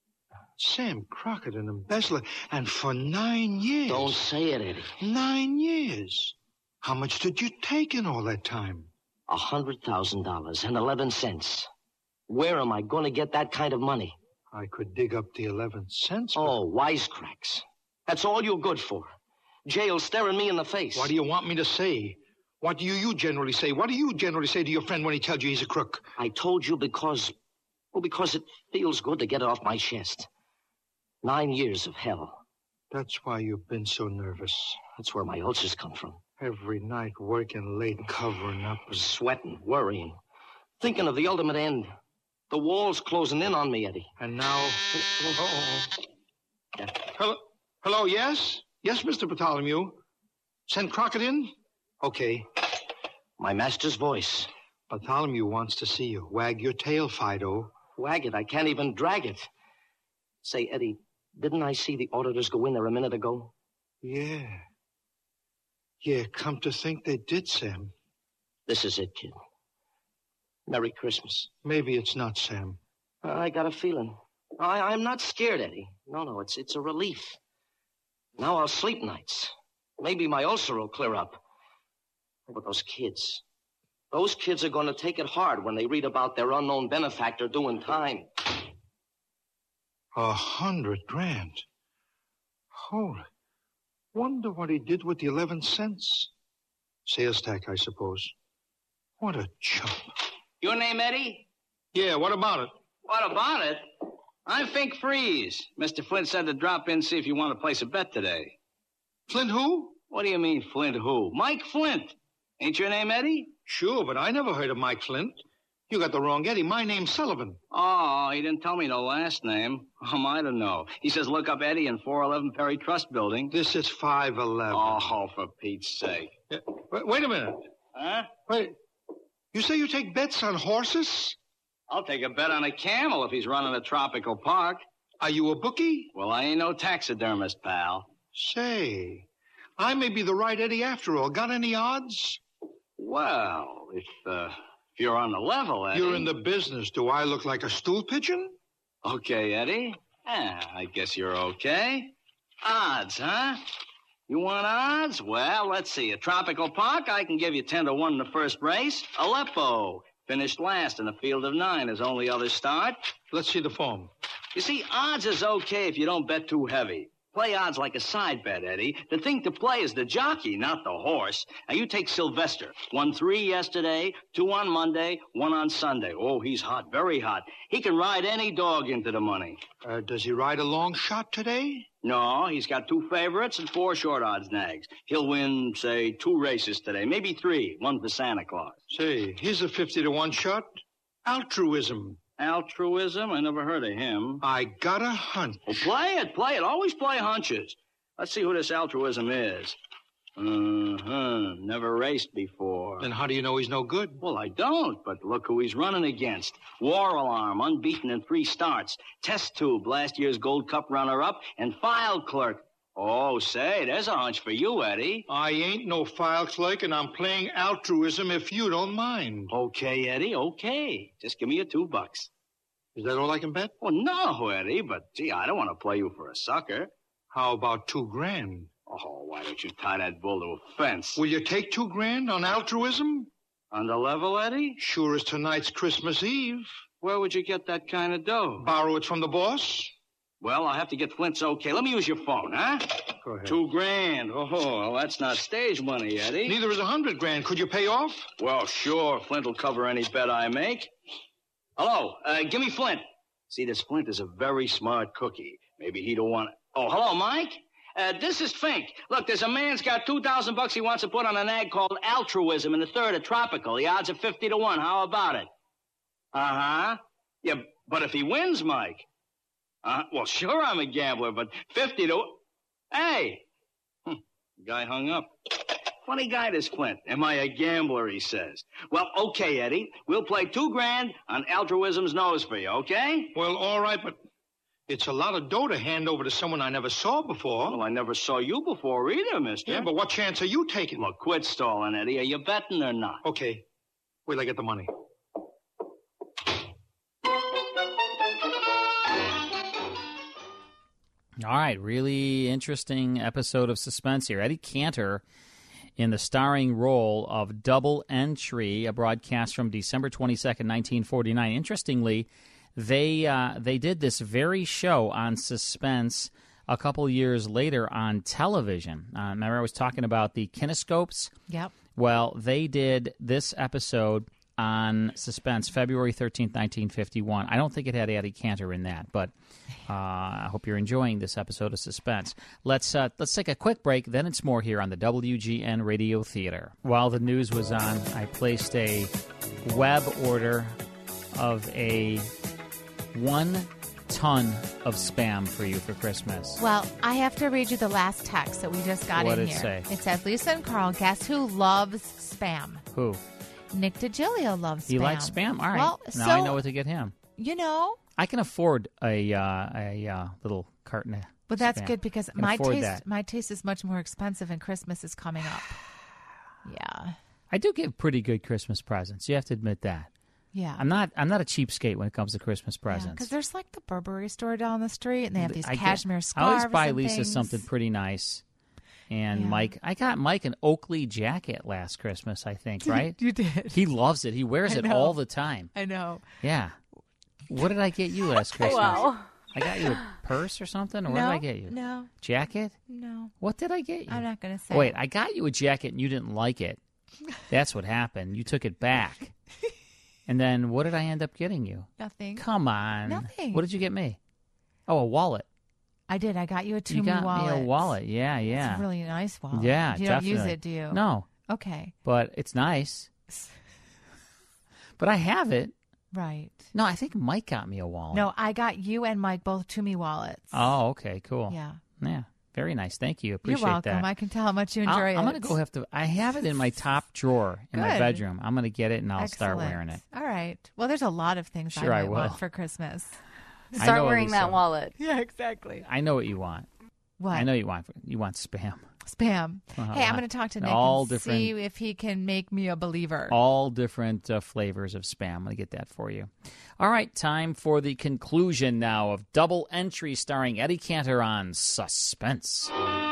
Sam Crockett, an embezzler, and for nine years. Don't say it, Eddie. Nine years. How much did you take in all that time? A hundred thousand dollars and eleven cents. Where am I going to get that kind of money? I could dig up the eleven cents. But... Oh, wisecracks. That's all you're good for. Jail staring me in the face. What do you want me to say? What do you, you generally say? What do you generally say to your friend when he tells you he's a crook? I told you because, well, because it feels good to get it off my chest. Nine years of hell. That's why you've been so nervous. That's where my ulcers come from. Every night working late, covering up. And... Sweating, worrying. Thinking of the ultimate end. The wall's closing in on me, Eddie. And now... Uh-oh. Yeah. Hello? Hello, yes? Yes, Mister Bartholomew. Send Crockett in? Okay. My master's voice. Bartholomew wants to see you. Wag your tail, Fido. Wag it? I can't even drag it. Say, Eddie, didn't I see the auditors go in there a minute ago? Yeah. Yeah, come to think they did, Sam. This is it, kid. Merry Christmas. Maybe it's not, Sam. I got a feeling. I, I'm not scared, Eddie. No, no, it's it's a relief. Now I'll sleep nights. Maybe my ulcer will clear up. But those kids... Those kids are going to take it hard when they read about their unknown benefactor doing time. A hundred grand. Holy. Wonder what he did with the eleven cents. Sales tax, I suppose. What a chump. Your name, Eddie? Yeah, what about it? What about it? I'm Fink Freeze. Mister Flint said to drop in and see if you want to place a bet today. Flint who? What do you mean, Flint who? Mike Flint. Ain't your name Eddie? Sure, but I never heard of Mike Flint. You got the wrong Eddie. My name's Sullivan. Oh, he didn't tell me the last name. How am I to know? He says look up Eddie in four eleven Perry Trust Building. This is five eleven. Oh, for Pete's sake. Yeah. Wait, wait a minute. Huh? Wait. You say you take bets on horses? I'll take a bet on a camel if he's running a tropical park. Are you a bookie? Well, I ain't no taxidermist, pal. Say, I may be the right Eddie after all. Got any odds? Well, if, uh, if you're on the level, Eddie. You're in the business. Do I look like a stool pigeon? Okay, Eddie. Yeah, I guess you're okay. Odds, huh? You want odds? Well, let's see. A tropical park, I can give you ten to one in the first race. Aleppo finished last in a field of nine. His only other start. Let's see the form. You see, odds is okay if you don't bet too heavy. Play odds like a side bet, Eddie. The thing to play is the jockey, not the horse. Now, you take Sylvester. Won three yesterday, two on Monday, one on Sunday. Oh, he's hot, very hot. He can ride any dog into the money. Uh, does he ride a long shot today? No, he's got two favorites and four short odds nags. He'll win, say, two races today, maybe three, one for Santa Claus. Say, here's a fifty to one shot. Altruism. Altruism? I never heard of him. I got a hunch. Well, play it, play it. Always play hunches. Let's see who this altruism is. Uh-huh. Never raced before. Then how do you know he's no good? Well, I don't, but look who he's running against. War Alarm, unbeaten in three starts. Test Tube, last year's Gold Cup runner-up. And File Clerk. Oh, say, there's a hunch for you, Eddie. I ain't no file clerk, and I'm playing altruism if you don't mind. Okay, Eddie, okay. Just give me your two bucks. Is that all I can bet? Well, no, Eddie, but, gee, I don't want to play you for a sucker. How about two grand? Oh, why don't you tie that bull to a fence? Will you take two grand on altruism? On the level, Eddie? Sure as tonight's Christmas Eve. Where would you get that kind of dough? Borrow it from the boss? Well, I'll have to get Flint's okay. Let me use your phone, huh? Go ahead. Two grand. Oh, well, that's not stage money, Eddie. Neither is a hundred grand. Could you pay off? Well, sure. Flint will cover any bet I make. Hello. Uh, give me Flint. See, this Flint is a very smart cookie. Maybe he don't want it. Oh, hello, Mike? Uh, this is Fink. Look, there's a man's got two thousand bucks he wants to put on an ad called Altruism in the third of Tropical. The odds are fifty to one. How about it? Uh-huh. Yeah, but if he wins, Mike... Uh, well, sure, I'm a gambler, but fifty to... Hey! Hm, guy hung up. Funny guy, this Flint. Am I a gambler, he says. Well, okay, Eddie. We'll play two grand on Altruism's nose for you, okay? Well, all right, but it's a lot of dough to hand over to someone I never saw before. Well, I never saw you before either, mister. Yeah, but what chance are you taking? Look, quit stalling, Eddie. Are you betting or not? Okay. Wait till I get the money. All right, really interesting episode of Suspense here. Eddie Cantor in the starring role of Double Entry, a broadcast from December twenty-second, nineteen forty-nine. Interestingly, they uh, they did this very show on Suspense a couple years later on television. Uh, remember I was talking about the kinescopes? Yep. Well, they did this episode on Suspense February thirteenth, nineteen fifty-one. I don't think it had Eddie Cantor in that, but uh, I hope you're enjoying this episode of Suspense. Let's uh, let's take a quick break, then it's more here on the W G N Radio Theater. While the news was on, I placed a web order of a one ton of Spam for you for Christmas. Well, I have to read you the last text that we just got What in did it here. say? It says, Lisa and Carl, guess who loves Spam? Who? Nick DiGilio loves Spam. He likes Spam? All right. Well, now so, I know what to get him. You know. I can afford a uh, a uh, little carton of But that's Spam. good because I can my afford taste that. my taste is much more expensive and Christmas is coming up. Yeah. I do give pretty good Christmas presents. You have to admit that. Yeah. I'm not I'm not a cheapskate when it comes to Christmas presents. Because there's like the Burberry store down the street and they have these I get- cashmere I scarves. always buy and Lisa things. something pretty nice. And Yeah. Mike, I got Mike an Oakley jacket last Christmas, I think, right? You did. He loves it. He wears I it know. all the time. I know. Yeah. What did I get you last Christmas? Wow. I got you a purse or something? Or what No, did I get you? no. Jacket? No. What did I get you? I'm not going to say. Wait, I got you a jacket and you didn't like it. That's what happened. You took it back. And then what did I end up getting you? Nothing. Come on. Nothing. What did you get me? Oh, a wallet. I did. I got you a Toomey You got wallet. me a wallet. Yeah, yeah. It's a really nice wallet. Yeah, You definitely. don't use it, do you? No. Okay. But it's nice. But I have it. Right. No, I think Mike got me a wallet. No, I got you and Mike both Toomey wallets. Oh, okay, cool. Yeah. Yeah. Very nice. Thank you. Appreciate You're welcome. that. I can tell how much you enjoy I'll, it. I'm going to go have to. I have it in my top drawer in my Good. bedroom. I'm going to get it and I'll start Excellent. wearing it. All right. Well, there's a lot of things Sure, I I might will. want for Christmas. I Start know, wearing Lisa. that wallet. Yeah, exactly. I know what you want. What? I know you want. You want spam. Spam. Uh-huh. Hey, I'm going to talk to Nick All and different- see if he can make me a believer. All different uh, flavors of spam. I'm going to get that for you. All right, time for the conclusion now of Double Entry starring Eddie Cantor on Suspense.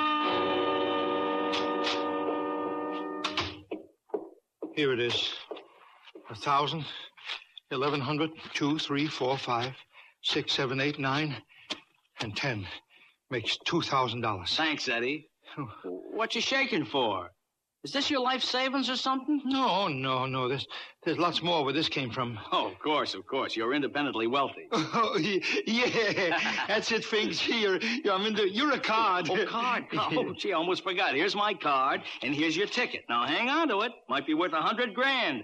Here it is. A thousand, eleven hundred, two, three, four, five, six, seven, eight, nine, and ten. Makes two thousand dollars. Thanks, Eddie. What you shaking for? Is this your life savings or something? No, no, no. There's there's lots more where this came from. Oh, of course, of course. You're independently wealthy. Oh, yeah, that's it, Finks. You're, you're, I'm in the, you're a card. Oh, card. Oh, gee, I almost forgot. Here's my card, and here's your ticket. Now, hang on to it. Might be worth a hundred grand.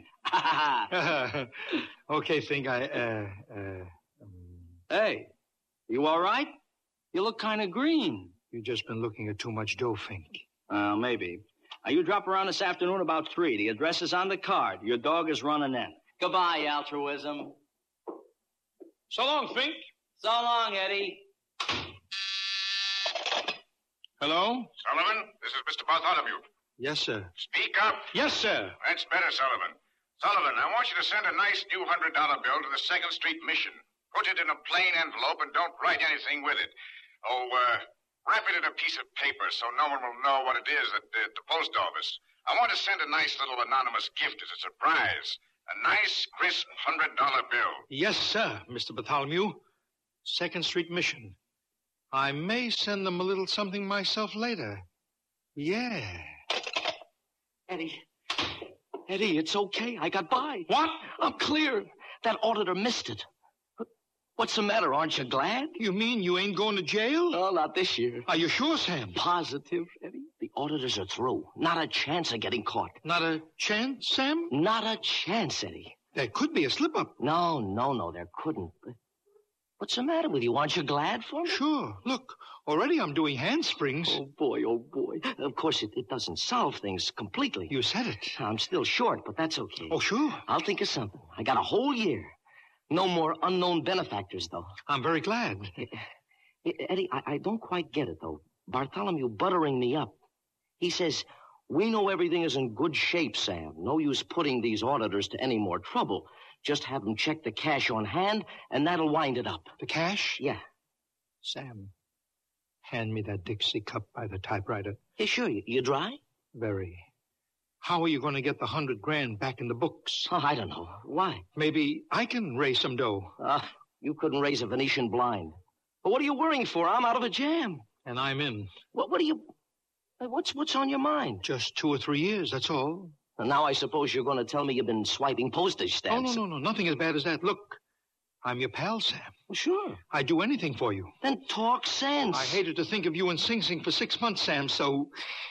Okay, Fink, I, uh, uh... Hey, you all right? You look kind of green. You've just been looking at too much dough, Fink. Uh, maybe. Now, you drop around this afternoon about three. The address is on the card. Your dog is running in. Goodbye, altruism. So long, Fink. So long, Eddie. Hello? Sullivan, this is Mister Bartholomew. Yes, sir. Speak up. Yes, sir. That's better, Sullivan. Sullivan, I want you to send a nice new one hundred dollar bill to the second Street Mission. Put it in a plain envelope and don't write anything with it. Oh, uh, wrap it in a piece of paper so no one will know what it is at, at the post office. I want to send a nice little anonymous gift as a surprise. A nice, crisp one hundred dollar bill. Yes, sir, Mister Bartholomew. Second Street Mission. I may send them a little something myself later. Yeah. Eddie. Eddie, it's okay. I got by. What? I'm clear. That auditor missed it. What's the matter? Aren't you glad? You mean you ain't going to jail? Oh, not this year. Are you sure, Sam? Positive, Eddie. The auditors are through. Not a chance of getting caught. Not a chance, Sam? Not a chance, Eddie. There could be a slip-up. No, no, no, there couldn't. What's the matter with you? Aren't you glad for me? Sure. Look, already I'm doing handsprings. Oh, boy, oh, boy. Of course, it, it doesn't solve things completely. You said it. I'm still short, but that's okay. Oh, sure. I'll think of something. I got a whole year. No more unknown benefactors, though. I'm very glad. Eddie, I, I don't quite get it, though. Bartholomew buttering me up. He says, we know everything is in good shape, Sam. No use putting these auditors to any more trouble. Just have them check the cash on hand, and that'll wind it up. The cash? Yeah. Sam, hand me that Dixie cup by the typewriter. Yeah, sure. You, you dry? Very. How are you going to get the hundred grand back in the books? Oh, I don't know. Why? Maybe I can raise some dough. Uh, you couldn't raise a Venetian blind. But what are you worrying for? I'm out of a jam. And I'm in. What, what are you... What's, what's on your mind? Just two or three years, that's all. And now I suppose you're going to tell me you've been swiping postage stamps. Oh, no, no, no. Nothing as bad as that. Look, I'm your pal, Sam. Well, sure. I'd do anything for you. Then talk sense. I hated to think of you in Sing Sing for six months, Sam, so...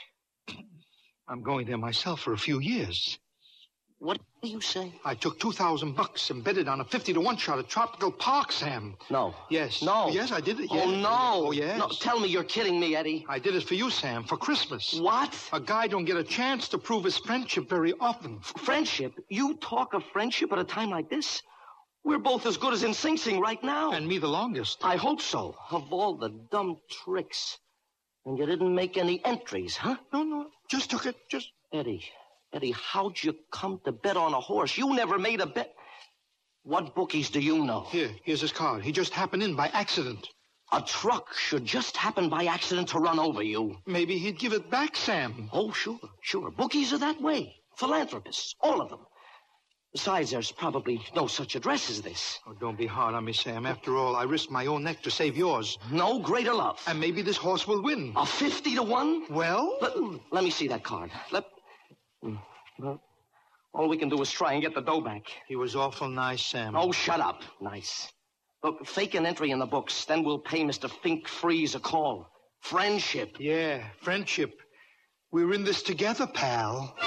I'm going there myself for a few years. What do you say? I took two thousand bucks and bet it on a fifty to one shot at Tropical Park, Sam. No. Yes. No. Yes, I did it. Oh, Yes. no. Oh, yes. No, tell me you're kidding me, Eddie. I did it for you, Sam, for Christmas. What? A guy don't get a chance to prove his friendship very often. Friendship? You talk of friendship at a time like this? We're both as good as in Sing Sing right now. And me the longest. I hope so. Of all the dumb tricks. And you didn't make any entries, huh? No, no. Just took it. Just... Eddie, Eddie, how'd you come to bet on a horse? You never made a bet. What bookies do you know? Here, here's his card. He just happened in by accident. A truck should just happen by accident to run over you. Maybe he'd give it back, Sam. Oh, sure, sure. Bookies are that way. Philanthropists, all of them. Besides, there's probably no such address as this. Oh, don't be hard on me, Sam. After all, I risked my own neck to save yours. No greater love. And maybe this horse will win. A fifty to one? Well? Let, let me see that card. Let... Well, all we can do is try and get the dough back. He was awful nice, Sam. Oh, shut up. Nice. Look, fake an entry in the books. Then we'll pay Mister Fink Freeze a call. Friendship. Yeah, friendship. We're in this together, pal.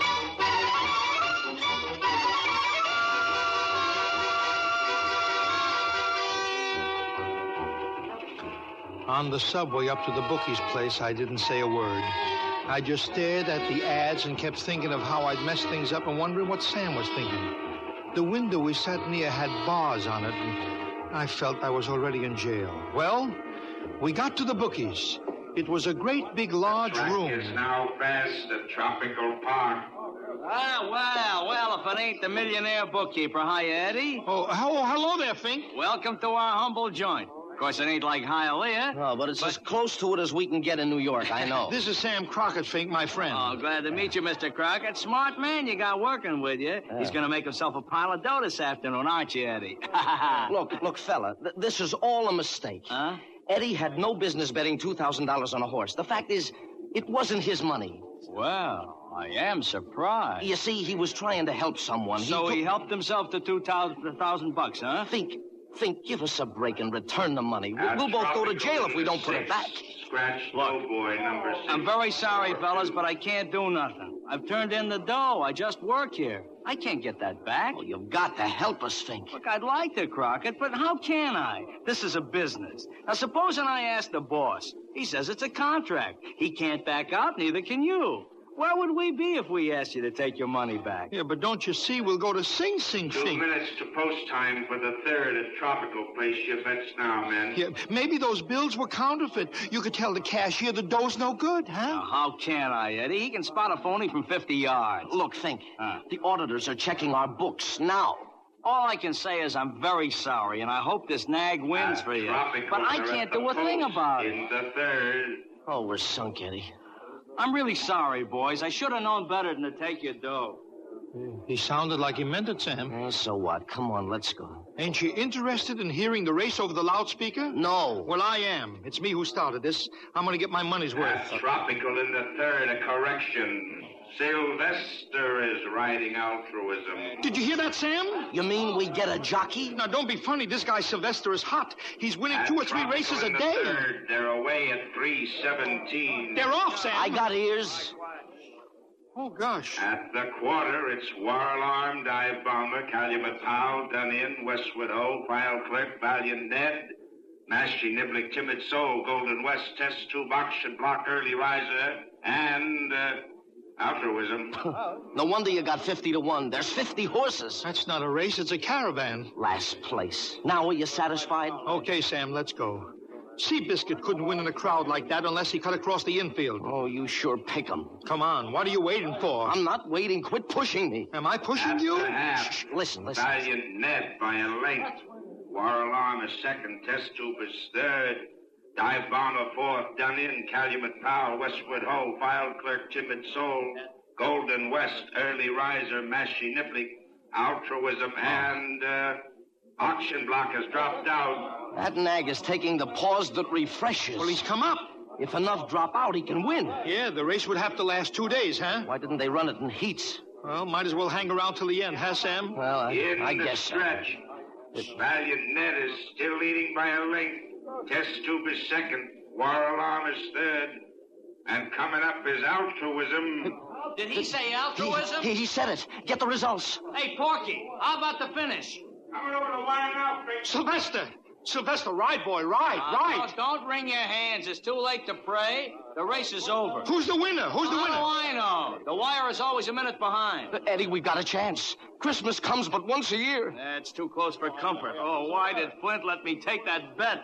On the subway up to the bookie's place, I didn't say a word. I just stared at the ads and kept thinking of how I'd messed things up and wondering what Sam was thinking. The window we sat near had bars on it, and I felt I was already in jail. Well, we got to the bookies. It was a great big large room. Is now past the tropical park. Ah, well, well, if it ain't the millionaire bookkeeper. Hi, Eddie. Oh, hello, hello there, Fink. Welcome to our humble joint. Of course, it ain't like Hialeah. No, but it's but... as close to it as we can get in New York, I know. This is Sam Crockett, Fink, my friend. Oh, glad to meet you, Mister Crockett. Smart man you got working with you. Yeah. He's going to make himself a pile of dough this afternoon, aren't you, Eddie? look, look, fella, th- this is all a mistake. Huh? Eddie had no business betting two thousand dollars on a horse. The fact is, it wasn't his money. Well, I am surprised. You see, he was trying to help someone. So he, he took... helped himself to two thousand bucks, huh? Think... Think, give us a break and return the money. We'll, we'll both go to jail if we don't put it back. Scratch low boy number six. I'm very sorry, fellas, but I can't do nothing. I've turned in the dough. I just work here. I can't get that back. Oh, you've got to help us, Fink. Look, I'd like to, Crockett, but how can I? This is a business. Now, supposing I ask the boss. He says it's a contract. He can't back out, neither can you. Where would we be if we asked you to take your money back? Yeah, but don't you see, we'll go to Sing Sing Two Fink. minutes to post time for the third at Tropical Place. Your bets now, men. Yeah, maybe those bills were counterfeit. You could tell the cashier the dough's no good, huh? Now, how can I, Eddie? He can spot a phony from fifty yards. Look, Fink, huh? The auditors are checking our books now. All I can say is I'm very sorry, and I hope this nag wins at for you. Tropical, But I can't do a thing about it. In the third. Oh, we're sunk, Eddie. I'm really sorry, boys. I should have known better than to take your dough. He sounded like he meant it, Sam. Oh, so what? Come on, let's go. Ain't you interested in hearing the race over the loudspeaker? No. Well, I am. It's me who started this. I'm going to get my money's worth. At Tropical in the third, a correction. Sylvester is riding altruism. Did you hear that, Sam? You mean we get a jockey? Now, don't be funny. This guy Sylvester is hot. He's winning at two or three Tropical races a in the day. Third, they're away at three seventeen. They're off, Sam. I got ears. Oh, gosh. At the quarter, it's War Alarm, Dive Bomber, Calumet Powell, Done In, Westwood Ho, File Clerk, Valiant Ned, Mashy Niblick, Timid Soul, Golden West, Test Tube, Auction Block, Early Riser, and uh, Altruism. No wonder you got fifty to one. There's fifty horses. That's not a race, it's a caravan. Last place. Now, are you satisfied? Okay, Sam, let's go. Seabiscuit couldn't win in a crowd like that unless he cut across the infield. Oh, you sure pick 'em. Come on, what are you waiting for? I'm not waiting. Quit pushing me. Am I pushing At you? the half, Shh, listen, listen. Valiant Ned by a length. War Alarm is second. Test Tube is third. Dive Bomber fourth. Done In. Calumet Powell. Westwood Ho. File Clerk. Timid Soul. Golden West. Early Riser. Mashy Niblick. Altruism. And uh, Auction Block has dropped out. That nag is taking the pause that refreshes. Well, he's come up. If enough drop out, he can win. Yeah, the race would have to last two days, huh? Why didn't they run it in heats? Well, might as well hang around till the end, huh, Sam? Well, I, In I the guess stretch. Valiant Ned is still leading by a length. Test Tube is second. War Alarm is third. And coming up is Altruism. Did he say altruism? He, he, he said it. Get the results. Hey, Porky, how about the finish? Coming over the wire now, Fink. Sylvester! Sylvester, ride, boy, ride, Uh, ride. no, don't wring your hands. It's too late to pray. The race is over. Who's the winner? Who's the How winner? do I know? The wire is always a minute behind. But Eddie, we've got a chance. Christmas comes but once a year. That's too close for comfort. Oh, why did Flint let me take that bet?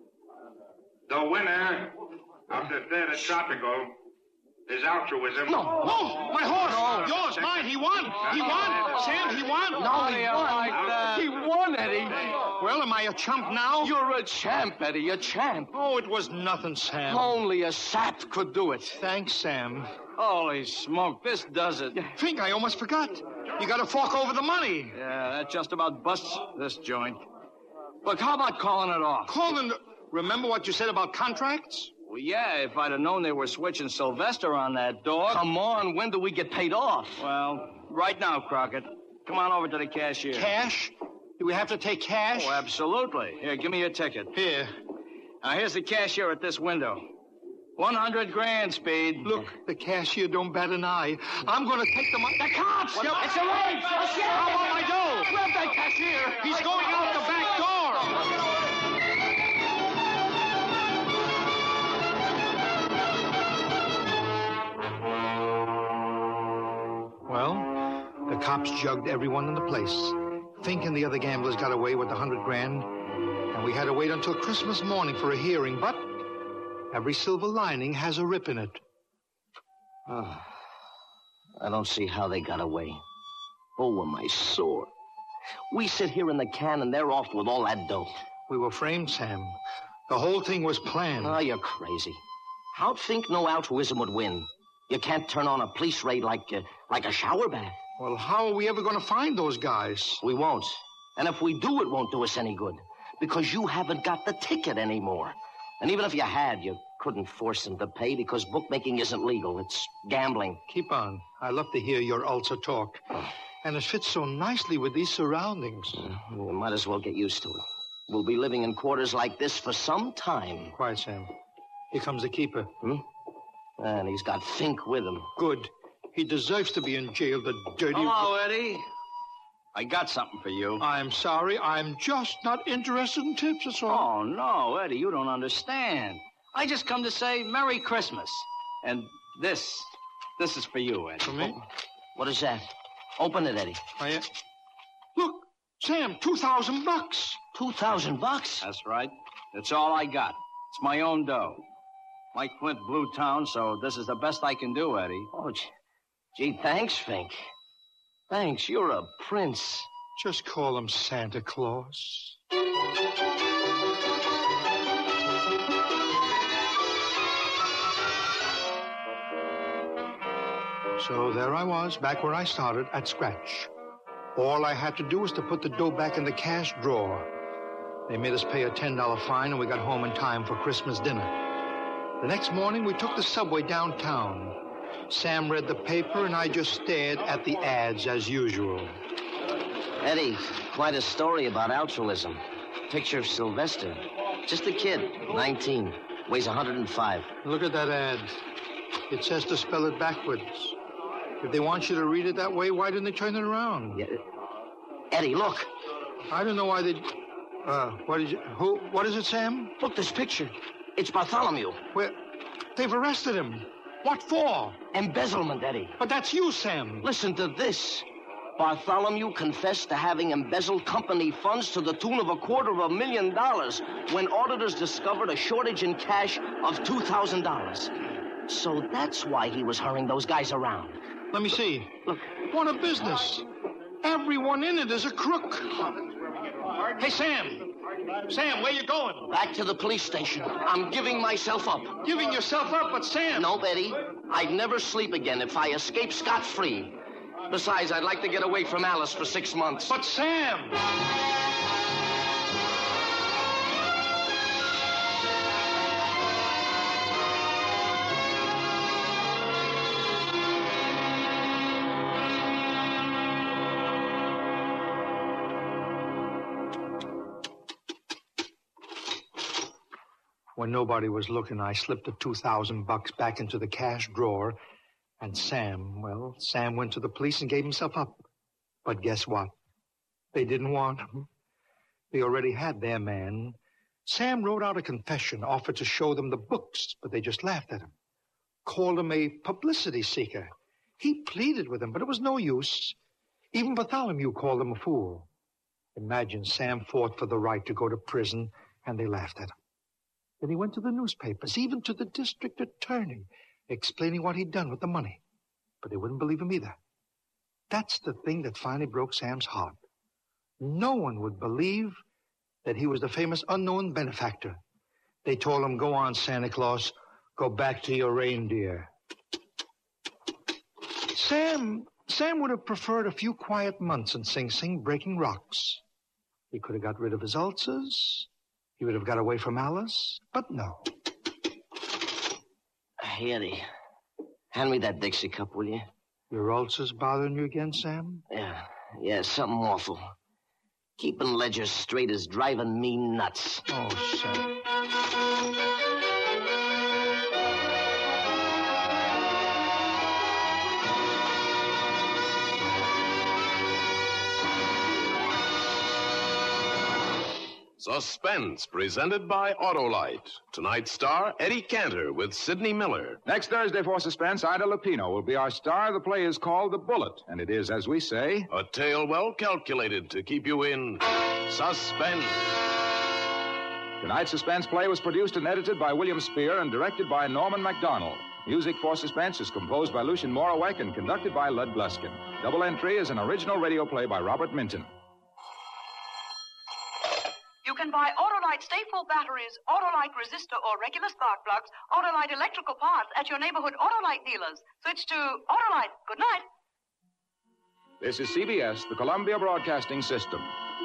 The winner of the third at Tropical is Altruism. No, Oh, my horse! Yours, mine, he won! He won! Sam, he won! No, he won. Like that. He won, Eddie. Well, am I a chump now? You're a champ, Eddie, a champ. Oh, it was nothing, Sam. Only a sap could do it. Thanks, Sam. Holy smoke, this does it. Fink, I almost forgot. You gotta fork over the money. Yeah, that just about busts this joint. Look, how about calling it off? Calling... Remember what you said about contracts? Well, yeah, if I'd have known they were switching Sylvester on that dog. Come on, when do we get paid off? Well, right now, Crockett. Come on over to the cashier. Cash? Do we have to take cash? Oh, absolutely. Here, give me your ticket. Here. Now, here's the cashier at this window. One hundred grand, Speed. Look, the cashier don't bat an eye. I'm going to take the money. The cops! What? It's a raid! How about my dough? Grab that cashier! He's going out the back door! Well, the cops jugged everyone in the place. Fink and the other gamblers got away with the hundred grand, and we had to wait until Christmas morning for a hearing, but every silver lining has a rip in it. Oh, I don't see how they got away. Oh, am I sore. We sit here in the can and they're off with all that dough. We were framed, Sam. The whole thing was planned. Oh, you're crazy. How'd Fink know altruism would win? You can't turn on a police raid like, uh, like a shower bath. Well, how are we ever going to find those guys? We won't. And if we do, it won't do us any good. Because you haven't got the ticket anymore. And even if you had, you couldn't force them to pay because bookmaking isn't legal. It's gambling. Keep on. I love to hear your ulcer talk. Oh. And it fits so nicely with these surroundings. Uh, we might as well get used to it. We'll be living in quarters like this for some time. Quiet, Sam. Here comes the keeper. Hmm? And he's got Fink with him. Good. He deserves to be in jail, the dirty... Hello, Eddie. I got something for you. I'm sorry. I'm just not interested in tips, that's all. Oh, no, Eddie, you don't understand. I just come to say Merry Christmas. And this, this is for you, Eddie. For me? Oh, what is that? Open it, Eddie. Oh, yeah? Look, Sam, two thousand bucks. Two thousand bucks? That's right. That's all I got. It's my own dough. Mike Flint blew town, so this is the best I can do, Eddie. Oh, gee, gee thanks, Fink. Thanks, you're a prince. Just call him Santa Claus. So there I was, back where I started, at scratch. All I had to do was to put the dough back in the cash drawer. They made us pay a ten dollar fine, and we got home in time for Christmas dinner. The next morning, we took the subway downtown. Sam read the paper, and I just stared at the ads as usual. Eddie, quite a story about altruism. Picture of Sylvester. Just a kid, nineteen, weighs one hundred five. Look at that ad. It says to spell it backwards. If they want you to read it that way, why didn't they turn it around? Yeah. Eddie, look. I don't know why they... Uh, what is it? Who? What is it, Sam? Look, this picture. It's Bartholomew. Where? They've arrested him. What for? Embezzlement, Eddie. But that's you, Sam. Listen to this. Bartholomew confessed to having embezzled company funds to the tune of a quarter of a million dollars when auditors discovered a shortage in cash of two thousand dollars. So that's why he was hurrying those guys around. Let me see. Look. What a business. Everyone in it is a crook. Hey, Sam. Sam, where you going? Back to the police station. I'm giving myself up. Giving yourself up? But, Sam... No, Betty. I'd never sleep again if I escape scot-free. Besides, I'd like to get away from Alice for six months. But, Sam... When nobody was looking, I slipped the two thousand bucks back into the cash drawer, and Sam, well, Sam went to the police and gave himself up. But guess what? They didn't want him. They already had their man. Sam wrote out a confession, offered to show them the books, but they just laughed at him. Called him a publicity seeker. He pleaded with them, but it was no use. Even Bartholomew called him a fool. Imagine Sam fought for the right to go to prison, and they laughed at him. Then he went to the newspapers, even to the district attorney, explaining what he'd done with the money. But they wouldn't believe him either. That's the thing that finally broke Sam's heart. No one would believe that he was the famous unknown benefactor. They told him, go on, Santa Claus, go back to your reindeer. Sam, Sam would have preferred a few quiet months in Sing Sing breaking rocks. He could have got rid of his ulcers. He would have got away from Alice, but no. Hey, Eddie, hand me that Dixie cup, will you? Your ulcers bothering you again, Sam? Yeah, yeah, something awful. Keeping ledgers straight is driving me nuts. Oh, shut Suspense, presented by Autolite. Tonight's star, Eddie Cantor with Sidney Miller. Next Thursday for Suspense, Ida Lupino will be our star. The play is called The Bullet, and it is, as we say, a tale well calculated to keep you in suspense. Tonight's Suspense play was produced and edited by William Spear and directed by Norman MacDonald. Music for Suspense is composed by Lucien Morawek and conducted by Lud Gluskin. Double Entry is an original radio play by Robert Minton. You can buy Autolite Stay-Full batteries, Autolite resistor or regular spark plugs, Autolite electrical parts at your neighborhood Autolite dealers. Switch to Autolite. Good night. This is C B S, the Columbia Broadcasting System.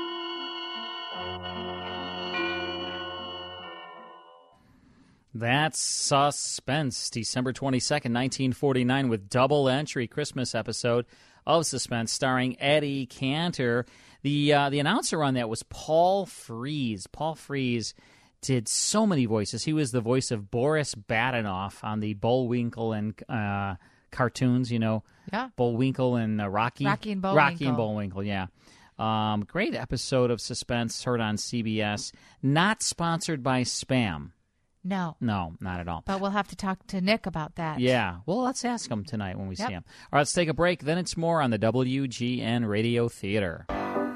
That's Suspense, December twenty-second, nineteen forty-nine, with Double Entry Christmas episode of Suspense starring Eddie Cantor. The uh, the announcer on that was Paul Frees. Paul Frees did so many voices. He was the voice of Boris Badenoff on the Bullwinkle and uh, cartoons, you know. Yeah. Bullwinkle and uh, Rocky. Rocky and Bullwinkle. Rocky and Bullwinkle, yeah. Um, great episode of Suspense heard on C B S. Not sponsored by Spam. No. No, not at all. But we'll have to talk to Nick about that. Yeah. Well, let's ask him tonight when we Yep. see him. All right, let's take a break. Then it's more on the W G N Radio Theater.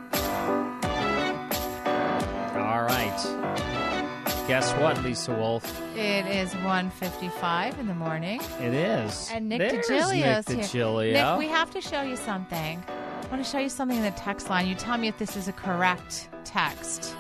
All right. Guess what, Lisa Wolf? It is one fifty-five in the morning. It is. And Nick There's DiGilio's Nick here. DiGilio. Nick, we have to show you something. I want to show you something in the text line. You tell me if this is a correct text.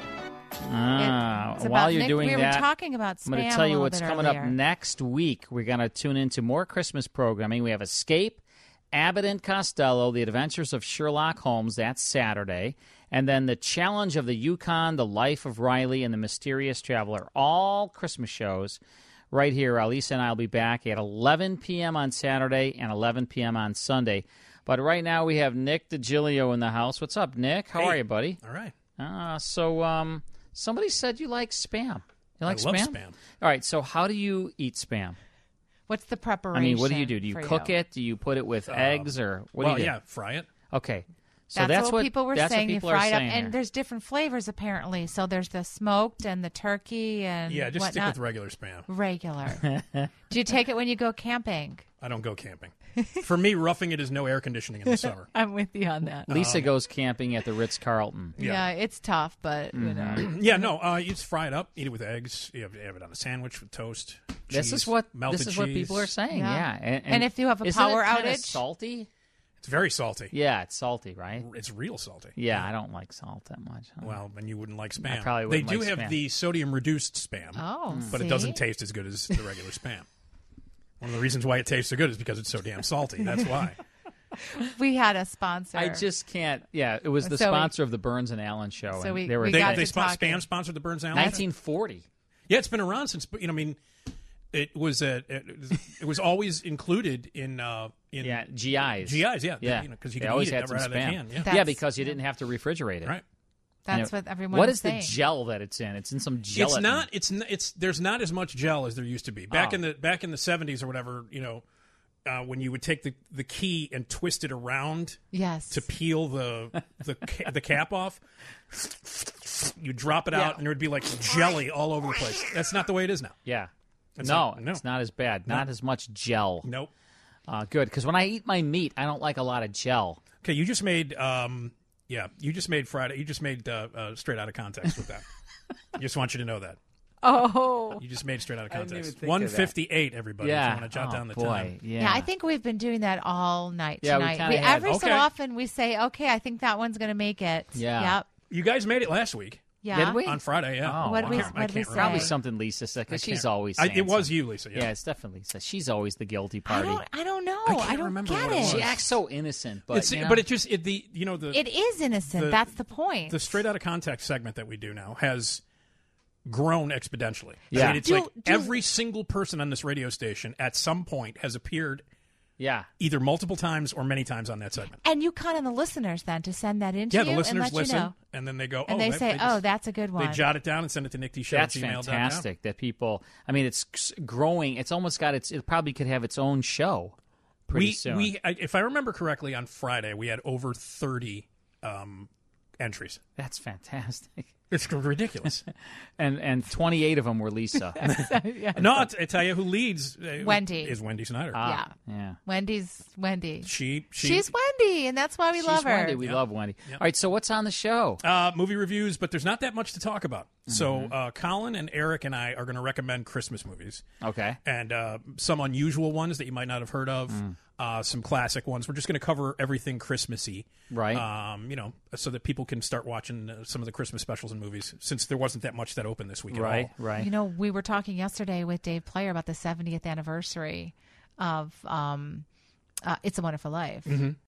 Ah, It's while about you're Nick- doing we were that, talking about I'm going spam to tell a you little what's bit coming up earlier. next week. We're going to tune into more Christmas programming. We have Escape, Abbott and Costello, The Adventures of Sherlock Holmes. That's Saturday. And then The Challenge of the Yukon, The Life of Riley, and The Mysterious Traveler. All Christmas shows right here. Lisa and I will be back at eleven p.m. on Saturday and eleven p.m. on Sunday. But right now we have Nick DiGilio in the house. What's up, Nick? How Hey. are you, buddy? All right. Uh, so um, somebody said you like Spam. You like I love Spam? Spam. All right, so how do you eat Spam? What's the preparation? I mean, what do you do? Do you for cook it? Do you put it with Uh, eggs or what well, do you do? yeah, fry it. Okay. So that's, that's, what, people were that's saying. What You people fry are it up, saying and here. there's different flavors apparently. So there's the smoked and the turkey and Yeah, just stick whatnot. with regular Spam. Regular. Do you take it when you go camping? I don't go camping. For me, roughing it is no air conditioning in the summer. I'm with you on that. Lisa Um, goes camping at the Ritz-Carlton. Yeah. Yeah. it's tough, but you know. yeah, no, uh, you just fry it up, eat it with eggs. You have, you have it on a sandwich with toast. This cheese, is what melted this is what cheese. people are saying. Yeah. Yeah, And, And if you have a isn't power it kinda outage? salty. It's very salty. Yeah, it's salty, right? It's real salty. Yeah, I don't like salt that much. huh? Well, then you wouldn't like Spam. I probably They wouldn't do like have Spam. the sodium reduced Spam. Oh, but see? it doesn't taste as good as the regular Spam. One of the reasons why it tastes so good is because it's so damn salty. That's why. We had a sponsor. I just can't. Yeah, it was the So we- sponsor of the Burns and Allen show. So and we- they were we They, got they to spon- talking. Spam sponsored the Burns Allen. nineteen forty. Yeah, it's been around since. You know, I mean, it was uh, it, it was always included in uh, in Yeah, G Is. G Is, yeah, yeah. you know, because you They can always eat it had some right out of the spam. can. Yeah, yeah, That's- because you didn't have to refrigerate it. right. That's And what everyone What was is the saying. gel that it's in? It's in some gelatin. It's not. It's n- it's. There's not as much gel as there used to be back Oh. in the back in the seventies or whatever. You know, uh, when you would take the, the key and twist it around Yes. to peel the the ca- the cap off, you drop it out Yeah. and there would be like jelly all over the place. That's not the way it is now. Yeah. It's no, not- no. it's not as bad. Not No. as much gel. Nope. Uh, good, because when I eat my meat, I don't like a lot of gel. Okay, you just made. Um, yeah, you just made Friday. You just made uh, uh, straight out of context with that. I just want you to know that. Oh. You just made straight out of I didn't context. even think of that. one fifty-eight, everybody. Yeah. If you want to jot Oh, down the boy. time. Yeah. Yeah, I think we've been doing that all night Yeah, we tonight. kinda had- every so Okay. often we say, okay, I think that one's going to make it. Yeah. Yep. You guys made it last week. Yeah. Did we? On Friday, yeah. Oh, What did we- wow. I can't- what I did we can't say? remember. Probably something Lisa said, I because can't- she's always I- saying it was something. you, Lisa, yeah. it's definitely Lisa. She's always the guilty I party. don't, I don't know. I can't don't remember get what it it. was. She acts so innocent, but It's, you know. but it just it, the you know the It is innocent. the- That's the point. the straight out of context segment that we do now has grown exponentially. Yeah. I mean, it's Do- like do- every single person on this radio station at some point has appeared Yeah. Either multiple times or many times on that segment. And you count on the listeners then to send that in to Yeah, you the listeners and let listen, you know. and then they go, And oh, they that- say, they oh, just- that's a good one. They jot it down and send it to nick t show at That's gmail dot com. fantastic that people, I mean, it's growing. It's almost got its, it probably could have its own show pretty we, soon. We, I- if I remember correctly, on Friday, we had over thirty um, entries. That's fantastic. It's ridiculous. and and twenty-eight of them were Lisa. No, I I tell you who leads. uh, Wendy. Is Wendy Snyder. Ah, yeah. Wendy's Wendy. She, she She's Wendy, and that's why we She's love her. Wendy. We love Wendy. All right, so what's on the show? Uh, movie reviews, but there's not that much to talk about. So uh, Colin and Eric and I are going to recommend Christmas movies. Okay. And uh, some unusual ones that you might not have heard of. Mm. Uh, some classic ones. We're just going to cover everything Christmassy. Right. Um, you know, so that people can start watching uh, some of the Christmas specials and movies, since there wasn't that much that opened this week Right, at all. right. You know, we were talking yesterday with Dave Player about the seventieth anniversary of um, uh, It's a Wonderful Life. Mm-hmm.